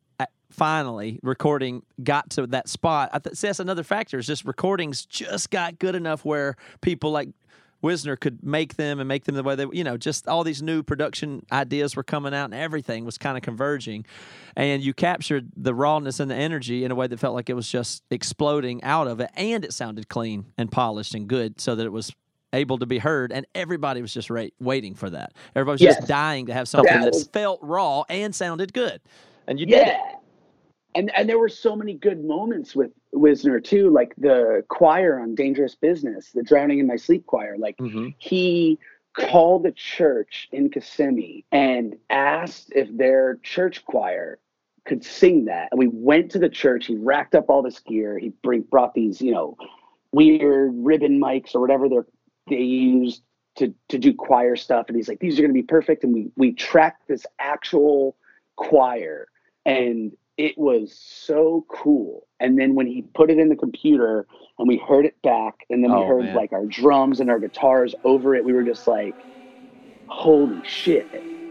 finally recording got to that spot. I th- see, that's another factor, is just recordings just got good enough where people like Wisner could make them and make them the way they, you know, just all these new production ideas were coming out and everything was kind of converging. And you captured the rawness and the energy in a way that felt like it was just exploding out of it. And it sounded clean and polished and good so that it was able to be heard. And everybody was just ra- waiting for that. Everybody was yes. just dying to have something that, that felt raw and sounded good.
And you
yeah.
did it.
And and there were so many good moments with Wisner too, like the choir on Dangerous Business, the Drowning in My Sleep choir. Like mm-hmm. he called a church in Kissimmee and asked if their church choir could sing that. And we went to the church. He racked up all this gear. He bring, brought these, you know, weird ribbon mics or whatever they they used to to do choir stuff. And he's like, these are going to be perfect. And we we tracked this actual choir, and it was so cool. And then when he put it in the computer and we heard it back, and then we oh, heard man. like our drums and our guitars over it, we were just like, holy shit.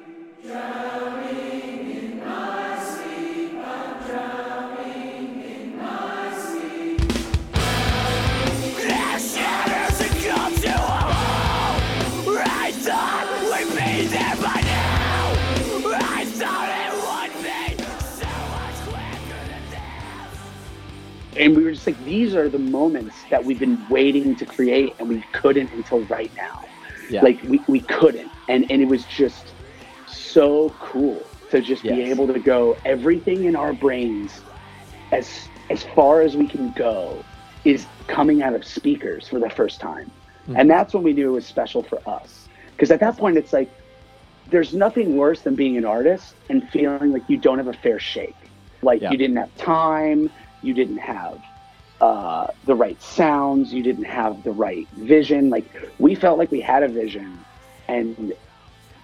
And we were just like, these are the moments that we've been waiting to create, and we couldn't until right now. Yeah. Like we, we couldn't. And, and it was just so cool to just yes. be able to go, everything in our brains, as as far as we can go, is coming out of speakers for the first time. Mm-hmm. And that's when we knew it was special for us. Because at that point, it's like, there's nothing worse than being an artist and feeling like you don't have a fair shake. Like yeah. you didn't have time. You didn't have uh, the right sounds. You didn't have the right vision. Like we felt like we had a vision, and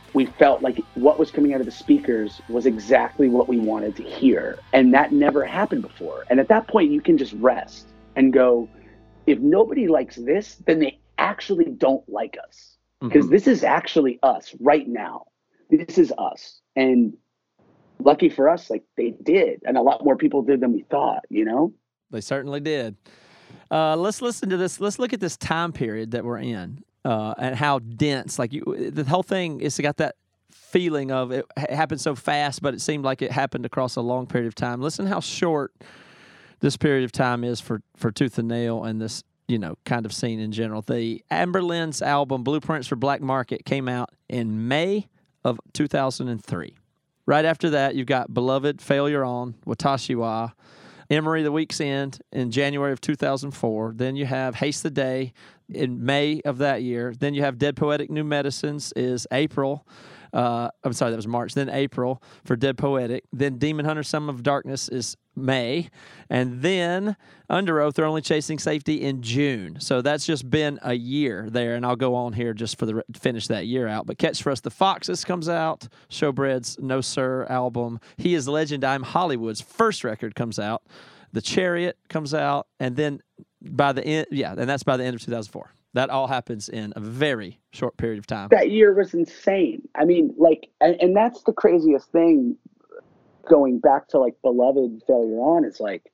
we felt like what was coming out of the speakers was exactly what we wanted to hear. And that never happened before. And at that point, you can just rest and go, if nobody likes this, then they actually don't like us. Because mm-hmm. this is actually us right now. This is us. And lucky for us, like they did. And a lot more people did than we thought, you know?
They certainly did. Uh, let's listen to this. Let's look at this time period that we're in. Uh, and how dense, like you, the whole thing is got that feeling of it happened so fast, but it seemed like it happened across a long period of time. Listen how short this period of time is for, for Tooth and Nail and this, you know, kind of scene in general. The Anberlin's album, Blueprints for Black Market, came out in May of two thousand three. Right after that, you've got Beloved, Failure On, Watashi Wa, Emery, The Week's End in January of two thousand four. Then you have Haste the Day in May of that year. Then you have Dead Poetic New Medicines is April. Uh, I'm sorry, that was March. Then April for Dead Poetic. Then Demon Hunter, Son of Darkness is May. And then Under Oath, They're Only Chasing Safety in June. So that's just been a year there. And I'll go on here just for the finish that year out. But Catch for Us the Foxes comes out. Showbread's No Sir album. He Is Legend, I'm Hollywood's first record comes out. The Chariot comes out. And then by the end, yeah, and that's by the end of two thousand four. That all happens in a very short period of time.
That year was insane. I mean, like, and, and that's the craziest thing going back to like Beloved, Failure On, is like,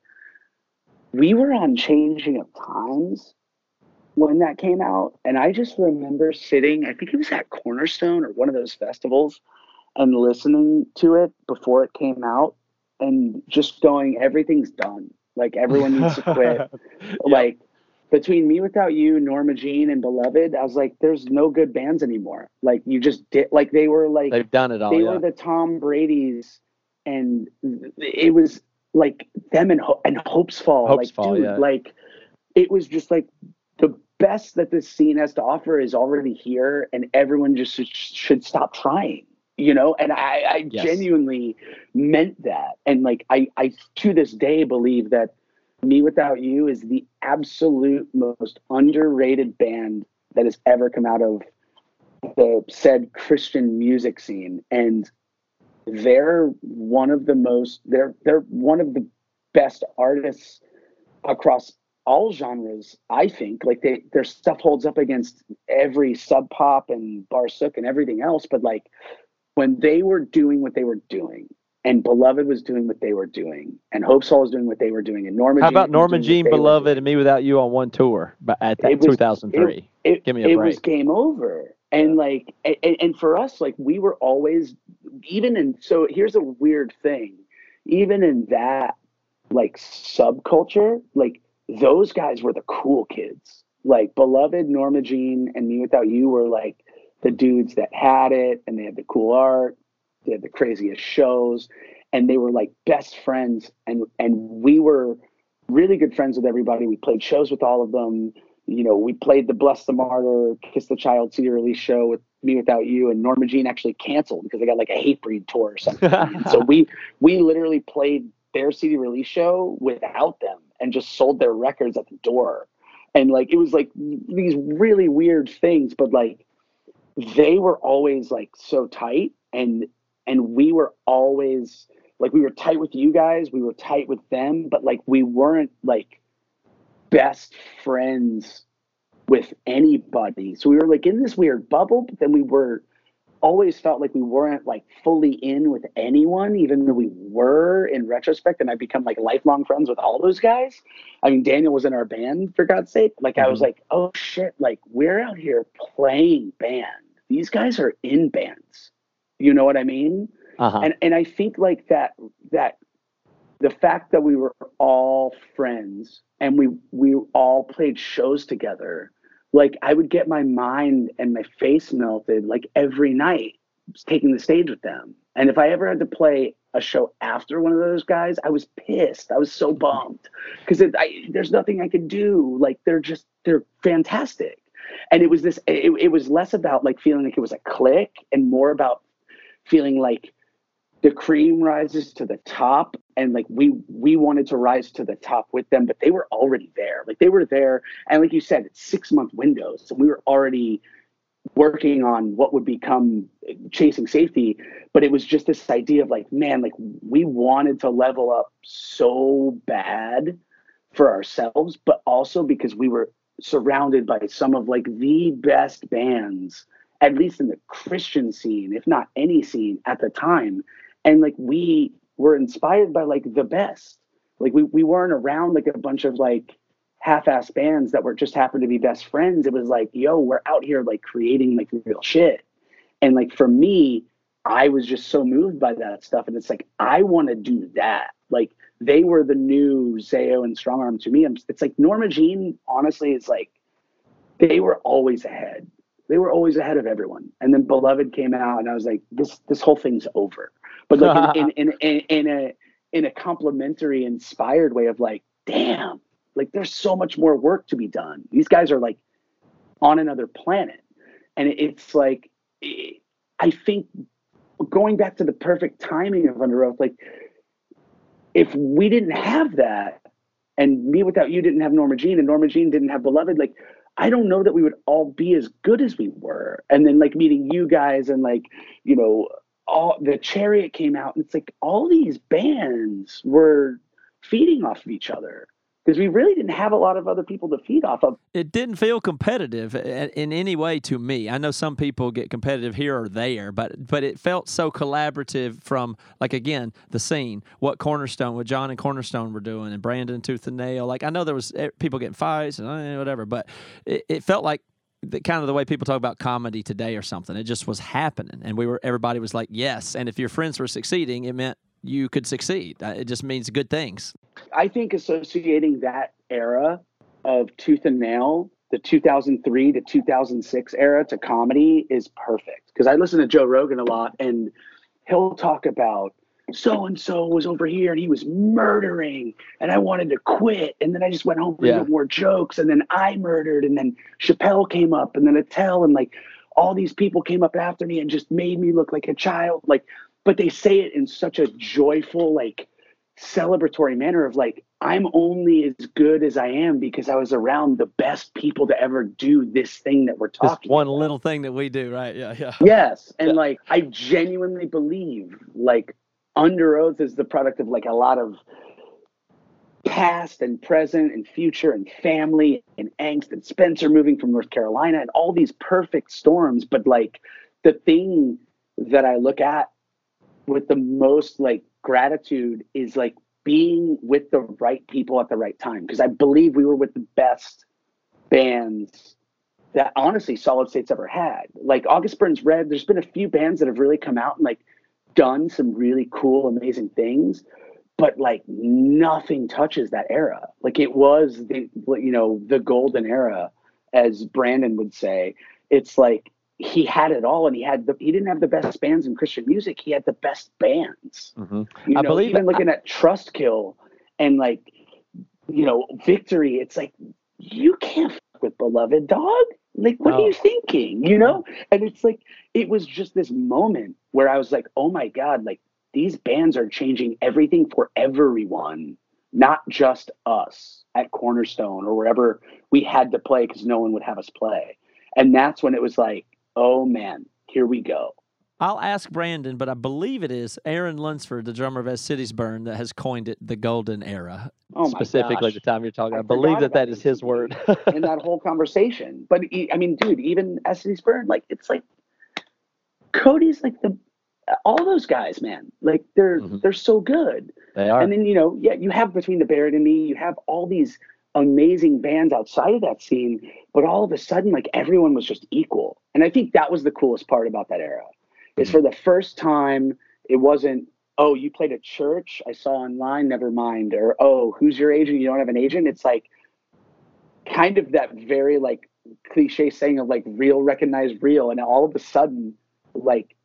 we were on Changing of Times when that came out. And I just remember sitting, I think it was at Cornerstone or one of those festivals, and listening to it before it came out and just going, everything's done. Like, everyone needs to quit. Yep. Like, between Me Without You, Norma Jean, and Beloved, I was like, there's no good bands anymore. Like, you just did, like, they were like,
they've done it all.
They
yeah.
were the Tom Brady's, and it was like them and, Ho- and Hopes Fall.
Hopes
like,
Fall,
dude,
yeah.
like, it was just like the best that this scene has to offer is already here, and everyone just should, should stop trying. You know, and I, I
yes.
genuinely meant that. And like, I, I, to this day, believe that Me Without You is the absolute most underrated band that has ever come out of the said Christian music scene. And they're one of the most, they're, they're one of the best artists across all genres, I think. Like, they, their stuff holds up against every Sub Pop and Barsuk and everything else. But like, when they were doing what they were doing, and Beloved was doing what they were doing, and Hopes Fall was doing what they were doing, and Norma
How
Jean
about Norma Jean, Beloved, and Me Without You on one tour but at that
was,
two thousand three?
It, it,
Give me a
it
break.
It was game over. And yeah. like, and, and for us, like, we were always, even in, so here's a weird thing, even in that, like, subculture, like, those guys were the cool kids. Like, Beloved, Norma Jean, and Me Without You were like the dudes that had it, and they had the cool art, they had the craziest shows, and they were like best friends. And, and we were really good friends with everybody. We played shows with all of them. You know, we played the Bless the Martyr, Kiss the Child C D release show with Me Without You, and Norma Jean actually canceled because they got like a Hatebreed tour or something. And so we, we literally played their C D release show without them and just sold their records at the door. And like, it was like these really weird things, but like, they were always like so tight, and and we were always like, we were tight with you guys, we were tight with them, but like, we weren't like best friends with anybody. So we were like in this weird bubble, but then we were always felt like we weren't like fully in with anyone, even though we were in retrospect. And I've become like lifelong friends with all those guys. I mean, Daniel was in our band, for God's sake. Like, mm-hmm. I was like, oh shit, like, we're out here playing band. These guys are in bands. You know what I mean? Uh-huh. And and I think like that that the fact that we were all friends and we we all played shows together, like, I would get my mind and my face melted like every night taking the stage with them. And if I ever had to play a show after one of those guys, I was pissed. I was so bummed because there's nothing I could do. Like, they're just, they're fantastic. And it was this, it, it was less about like feeling like it was a clique and more about feeling like the cream rises to the top, and like we we wanted to rise to the top with them, but they were already there. Like, they were there, and like you said, it's six month windows, so we were already working on what would become Chasing Safety, but it was just this idea of like, man, like we wanted to level up so bad for ourselves, but also because we were surrounded by some of like the best bands, at least in the Christian scene, if not any scene at the time. And like we were inspired by like the best. Like we, we weren't around like a bunch of like half-ass bands that were just happened to be best friends. It was like, yo, we're out here like creating like real shit. And like for me, I was just so moved by that stuff. And it's like, I want to do that. Like they were the new Zao and Strong Arm to me. It's like Norma Jean, honestly, it's like they were always ahead. They were always ahead of everyone. And then Beloved came out and I was like, this this whole thing's over. But like in, in, in, in a in a complimentary, inspired way of like, damn, like there's so much more work to be done. These guys are like on another planet. And it's like, I think going back to the perfect timing of Under Oath, like if we didn't have that and Me Without You didn't have Norma Jean and Norma Jean didn't have Beloved, like I don't know that we would all be as good as we were. And then like meeting you guys and like, you know, all the Chariot came out and it's like all these bands were feeding off of each other. Because we really didn't have a lot of other people to feed off of.
It didn't feel competitive in any way to me. I know some people get competitive here or there, but but it felt so collaborative from, like, again, the scene, what Cornerstone, what John and Cornerstone were doing, and Brandon Tooth and Nail. Like, I know there was people getting fights and whatever, but it, it felt like the, kind of the way people talk about comedy today or something. It just was happening, and we were everybody was like, yes. And if your friends were succeeding, it meant you could succeed. It just means good things.
I think associating that era of Tooth and Nail, the two thousand three to two thousand six era, to comedy is perfect. Because I listen to Joe Rogan a lot, and he'll talk about so-and-so was over here and he was murdering and I wanted to quit. And then I just went home and
Yeah.
did more jokes. And then I murdered. And then Chappelle came up and then Attell and like all these people came up after me and just made me look like a child. Like, but they say it in such a joyful, like celebratory manner of like, I'm only as good as I am because I was around the best people to ever do this thing that we're
Just
talking
one
about.
little thing that we do, right? Yeah, yeah.
Yes. And like, I genuinely believe like Under Oath is the product of like a lot of past and present and future and family and angst and Spencer moving from North Carolina and all these perfect storms. But like the thing that I look at with the most like gratitude is like being with the right people at the right time. Because I believe we were with the best bands that honestly Solid State's ever had. Like August Burns Red, there's been a few bands that have really come out and like done some really cool, amazing things, but like nothing touches that era. Like it was the, you know, the golden era, as Brandon would say. It's like he had it all, and he had the, he didn't have the best bands in Christian music. He had the best bands.
Mm-hmm.
You
I
know,
believe
even
that-
looking at Trustkill and like, you know, Victory, it's like, you can't fuck with Beloved, dog. Like, what
No.
are you thinking? You know? And it's like, it was just this moment where I was like, oh my God, like these bands are changing everything for everyone, not just us at Cornerstone or wherever we had to play because no one would have us play. And that's when it was like, oh man, here we go.
I'll ask Brandon, but I believe it is Aaron Lunsford, the drummer of As Cities Burn, that has coined it the golden era.
Oh my
Specifically
gosh.
the time you're talking. I,
I
believe
forgot
that that
about
is his
it.
word.
In that whole conversation. But he- I mean, dude, even As Cities Burn, like it's like Cody's like the all those guys, man. Like they're
Mhm.
they're so good.
They are.
And then, you know, yeah, you have Between the Buried and Me, you have all these amazing bands outside of that scene, but all of a sudden, like everyone was just equal. And I think that was the coolest part about that era. Is for the first time, it wasn't, oh, you played at church, I saw online, never mind. Or, oh, who's your agent? You don't have an agent. It's like kind of that very like cliche saying of like real recognized real. And all of a sudden, like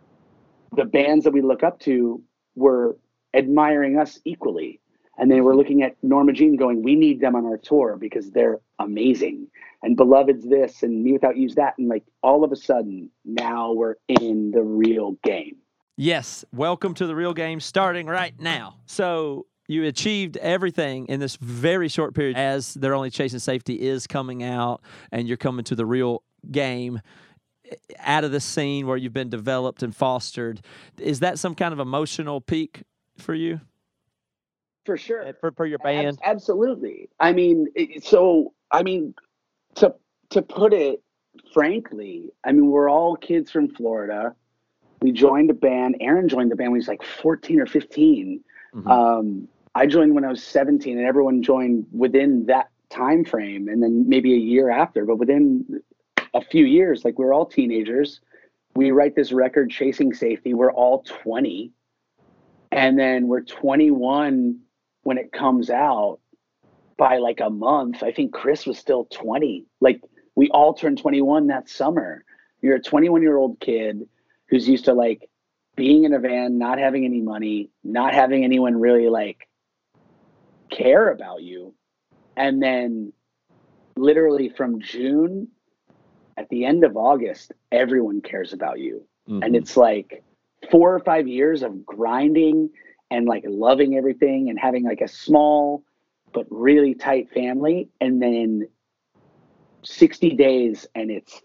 the bands that we look up to were admiring us equally. And they were looking at Norma Jean going, we need them on our tour because they're amazing. And Beloved's this and Me Without You's that. And like all of a sudden, now we're in the real game.
Yes, welcome to the real game starting right now. So you achieved everything in this very short period as They're Only Chasing Safety is coming out and you're coming to the real game. out of the scene where you've been developed and fostered. Is that some kind of emotional peak for you?
For sure.
For, for your band?
Ab- absolutely. I mean, it, so, I mean, to, to put it frankly, I mean, we're all kids from Florida. We joined a band. Aaron joined the band when he was like fourteen or fifteen. Mm-hmm. Um, I joined when I was seventeen, and everyone joined within that time frame, and then maybe a year after. But within a few years, like, we're all teenagers. We write this record, Chasing Safety. We're all twenty. And then we're twenty-one when it comes out by like a month. I think Chris was still twenty. Like, we all turned twenty-one that summer. You're a twenty-one-year-old kid who's used to like being in a van, not having any money, not having anyone really like care about you. And then literally from June, at the end of August, everyone cares about you. Mm-hmm. And it's like four or five years of grinding and like loving everything and having like a small but really tight family. And then sixty days and it's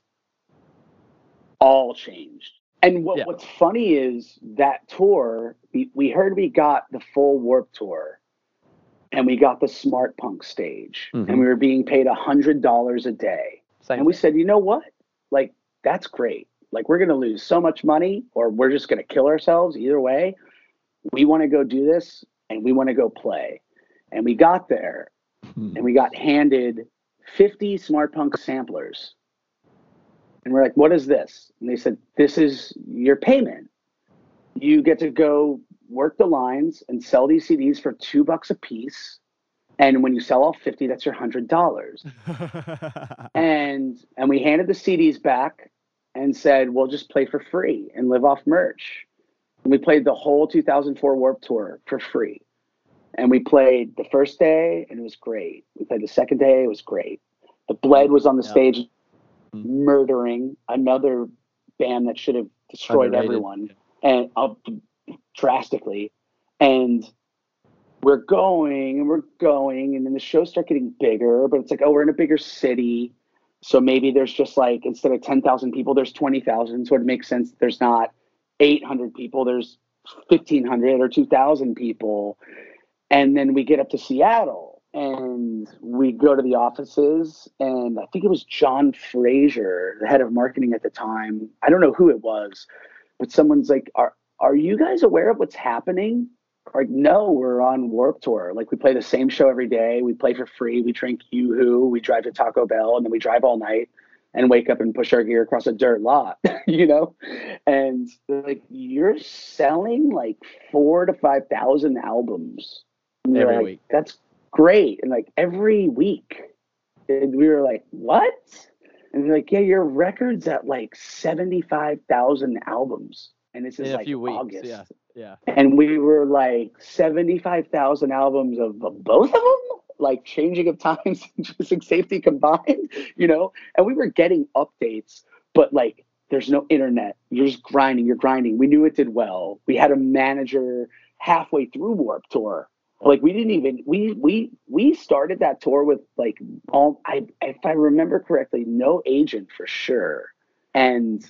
all changed. And what, yeah. what's funny is that tour, we, we heard we got the full Warped Tour and we got the Smart Punk stage, mm-hmm. and we were being paid one hundred dollars a day. Same. And we said, you know what? Like, that's great. Like, we're going to lose so much money or we're just going to kill ourselves. Either way, we want to go do this and we want to go play. And we got there mm-hmm. and we got handed fifty Smart Punk samplers. And we're like, what is this? And they said, this is your payment. You get to go work the lines and sell these C Ds for two bucks a piece. And when you sell all fifty, that's your one hundred dollars. and and we handed the C Ds back and said, we'll just play for free and live off merch. And we played the whole two thousand four Warped Tour for free. And we played the first day and it was great. We played the second day, it was great. The Bled was on the yeah. stage murdering another band that should have destroyed Underrated. everyone and up drastically. And we're going and we're going, and then the shows start getting bigger, but it's like, oh, we're in a bigger city. So maybe there's just like, instead of ten thousand people, there's twenty thousand. So it makes sense. There's not eight hundred people, there's fifteen hundred or two thousand people. And then we get up to Seattle and we go to the offices, and I think it was John Fraser, the head of marketing at the time. I don't know who it was, but someone's like, are, are you guys aware of what's happening? Like, no, we're on Warped Tour. Like, we play the same show every day. We play for free. We drink Yoo-Hoo. We drive to Taco Bell, and then we drive all night and wake up and push our gear across a dirt lot, you know? And they're like, you're selling like four to five thousand albums every like, week. That's great. And like every week. And we were like, what? And they're like, yeah, your record's at like seventy-five thousand albums. And this is in like a few weeks, August. Yeah. Yeah. And we were like seventy-five thousand albums of, of both of them, like Changing of Times and Chasing Safety combined, you know? And we were getting updates, but like there's no internet. You're just grinding, you're grinding. We knew it did well. We had a manager halfway through Warped Tour. Like we didn't even, we, we, we started that tour with like, all, I, if I remember correctly, no agent for sure. And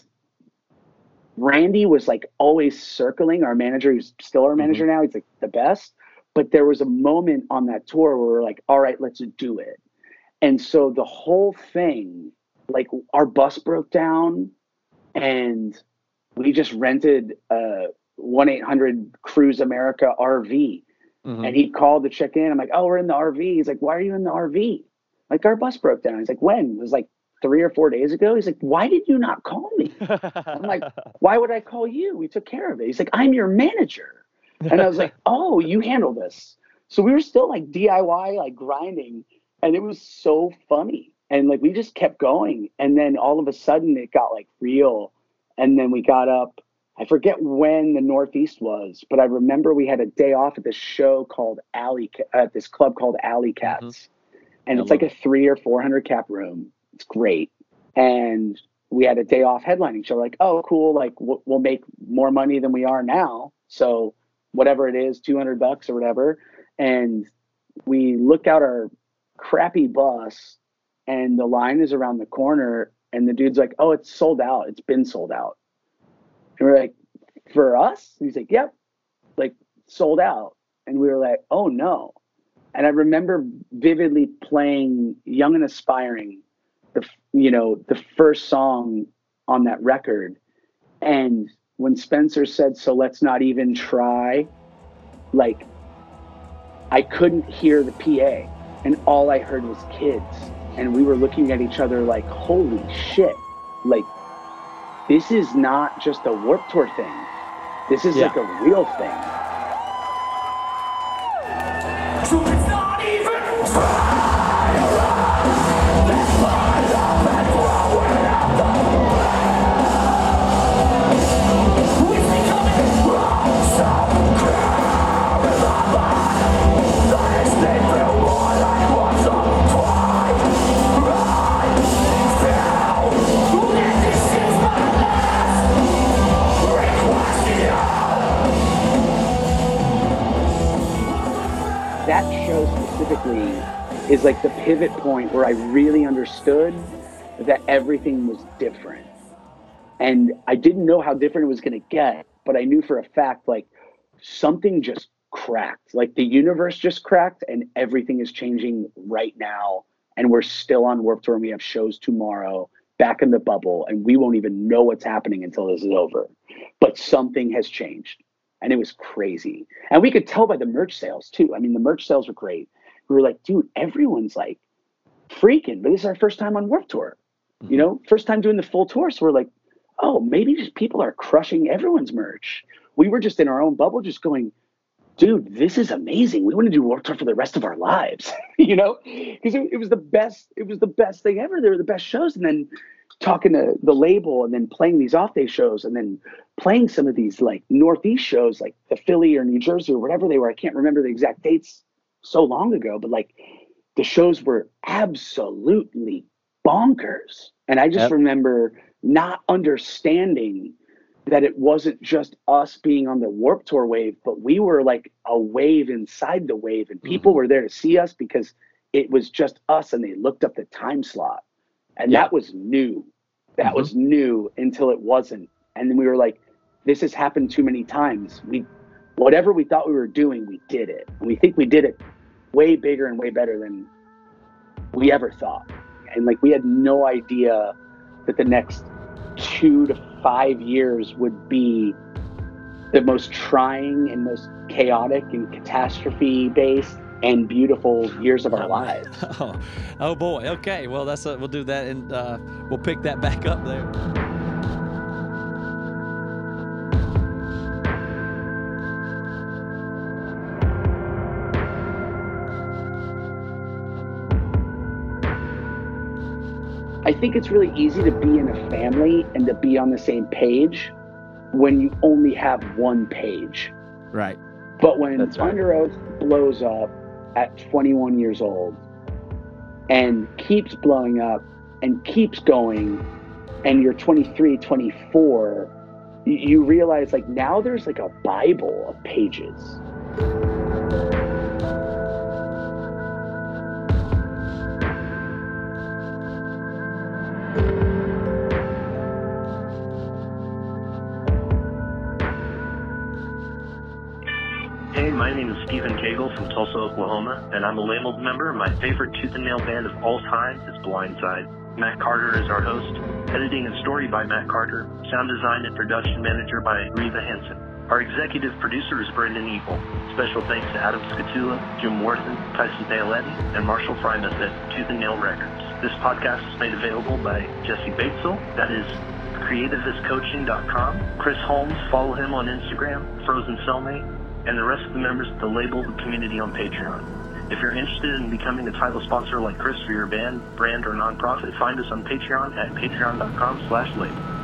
Randy was like always circling our manager. He's still our manager mm-hmm. now. He's like the best. But there was a moment on that tour where we're like, all right, let's do it. And so the whole thing, like our bus broke down and we just rented a one eight hundred Cruise America R V. Mm-hmm. And he called to check in. I'm like, oh, we're in the R V. He's like, why are you in the R V? Like, our bus broke down. He's like, when? It was like three or four days ago. He's like, why did you not call me? I'm like, why would I call you? We took care of it. He's like, I'm your manager. And I was like, oh, you handle this. So we were still like D I Y, like grinding. And it was so funny. And like, we just kept going. And then all of a sudden it got like real. And then we got up. I forget when the Northeast was, but I remember we had a day off at this show called Alley, at this club called Alley Cats. Mm-hmm. And I it's like it. a three or four hundred cap room. It's great. And we had a day off headlining. So we're like, oh, cool. Like we'll, we'll make more money than we are now. So whatever it is, two hundred bucks or whatever. And we look out our crappy bus and the line is around the corner And the dude's like, oh, it's sold out. It's been sold out. And we're like, for us? And he's like, yep, like sold out. And we were like, oh no. And I remember vividly playing Young and Aspiring, the you know, the first song on that record. And when Spencer said, so let's not even try, like, I couldn't hear the P A, and all I heard was kids. And we were looking at each other like, holy shit, like, this is not just a Warped Tour thing. This is
Yeah.
like a real thing.
So it's not even try.
That show specifically is like the pivot point where I really understood that everything was different. And I didn't know how different it was going to get, but I knew for a fact, like, something just cracked. Like, the universe just cracked, and everything is changing right now. And we're still on Warped Tour, and we have shows tomorrow back in the bubble, and we won't even know what's happening until this is over. But something has changed, and it was crazy. And we could tell by the merch sales too. I mean, the merch sales were great. We were like, dude, everyone's like freaking, but this is our first time on Warped Tour,
Mm-hmm.
you know, first time doing the full tour. So we're like, oh, maybe just people are crushing everyone's merch. We were just in our own bubble, just going, dude, this is amazing. We want to do Warped Tour for the rest of our lives, you know, because it, it was the best. It was the best thing ever. They were the best shows. And then talking to the label, and then playing these off day shows, and then playing some of these like Northeast shows, like the Philly or New Jersey or whatever they were. I can't remember the exact dates so long ago, but like the shows were absolutely bonkers. And I just
Yep.
remember not understanding that it wasn't just us being on the Warped Tour wave, but we were like a wave inside the wave, and people were there to see us because it was just us, and they looked up the time slot. And
Yeah.
that was new. That
Mhm.
was new until it wasn't. And then we were like, this has happened too many times. We, whatever we thought we were doing, we did it. And we think we did it way bigger and way better than we ever thought. And like, we had no idea that the next two to five years would be the most trying and most chaotic and catastrophe based and beautiful years of our lives.
Oh, oh boy. Okay. Well, that's a, we'll do that, and uh, we'll pick that back up there.
I think it's really easy to be in a family and to be on the same page when you only have one page.
Right.
But when
That's right.
Under Oath blows up at twenty-one years old and keeps blowing up and keeps going, and you're twenty-three, twenty-four, you, you realize like now there's like a Bible of pages.
Hey, my name is Stephen Cagle from Tulsa, Oklahoma, and I'm a labeled member. My favorite Tooth and Nail band of all time is Blindside. Matt Carter is our host. Editing and story by Matt Carter. Sound design and production manager by Reva Henson. Our executive producer is Brendan Eagle. Special thanks to Adam Scatula, Jim Worthen, Tyson Paoletti, and Marshall Frymus at Tooth and Nail Records. This podcast is made available by Jesse Batesel. That is creativist coaching dot com. Chris Holmes, follow him on Instagram. Frozen Cellmate. And the rest of the members of the label community on Patreon. If you're interested in becoming a title sponsor like Chris for your band, brand, or nonprofit, find us on Patreon at patreon dot com slash label.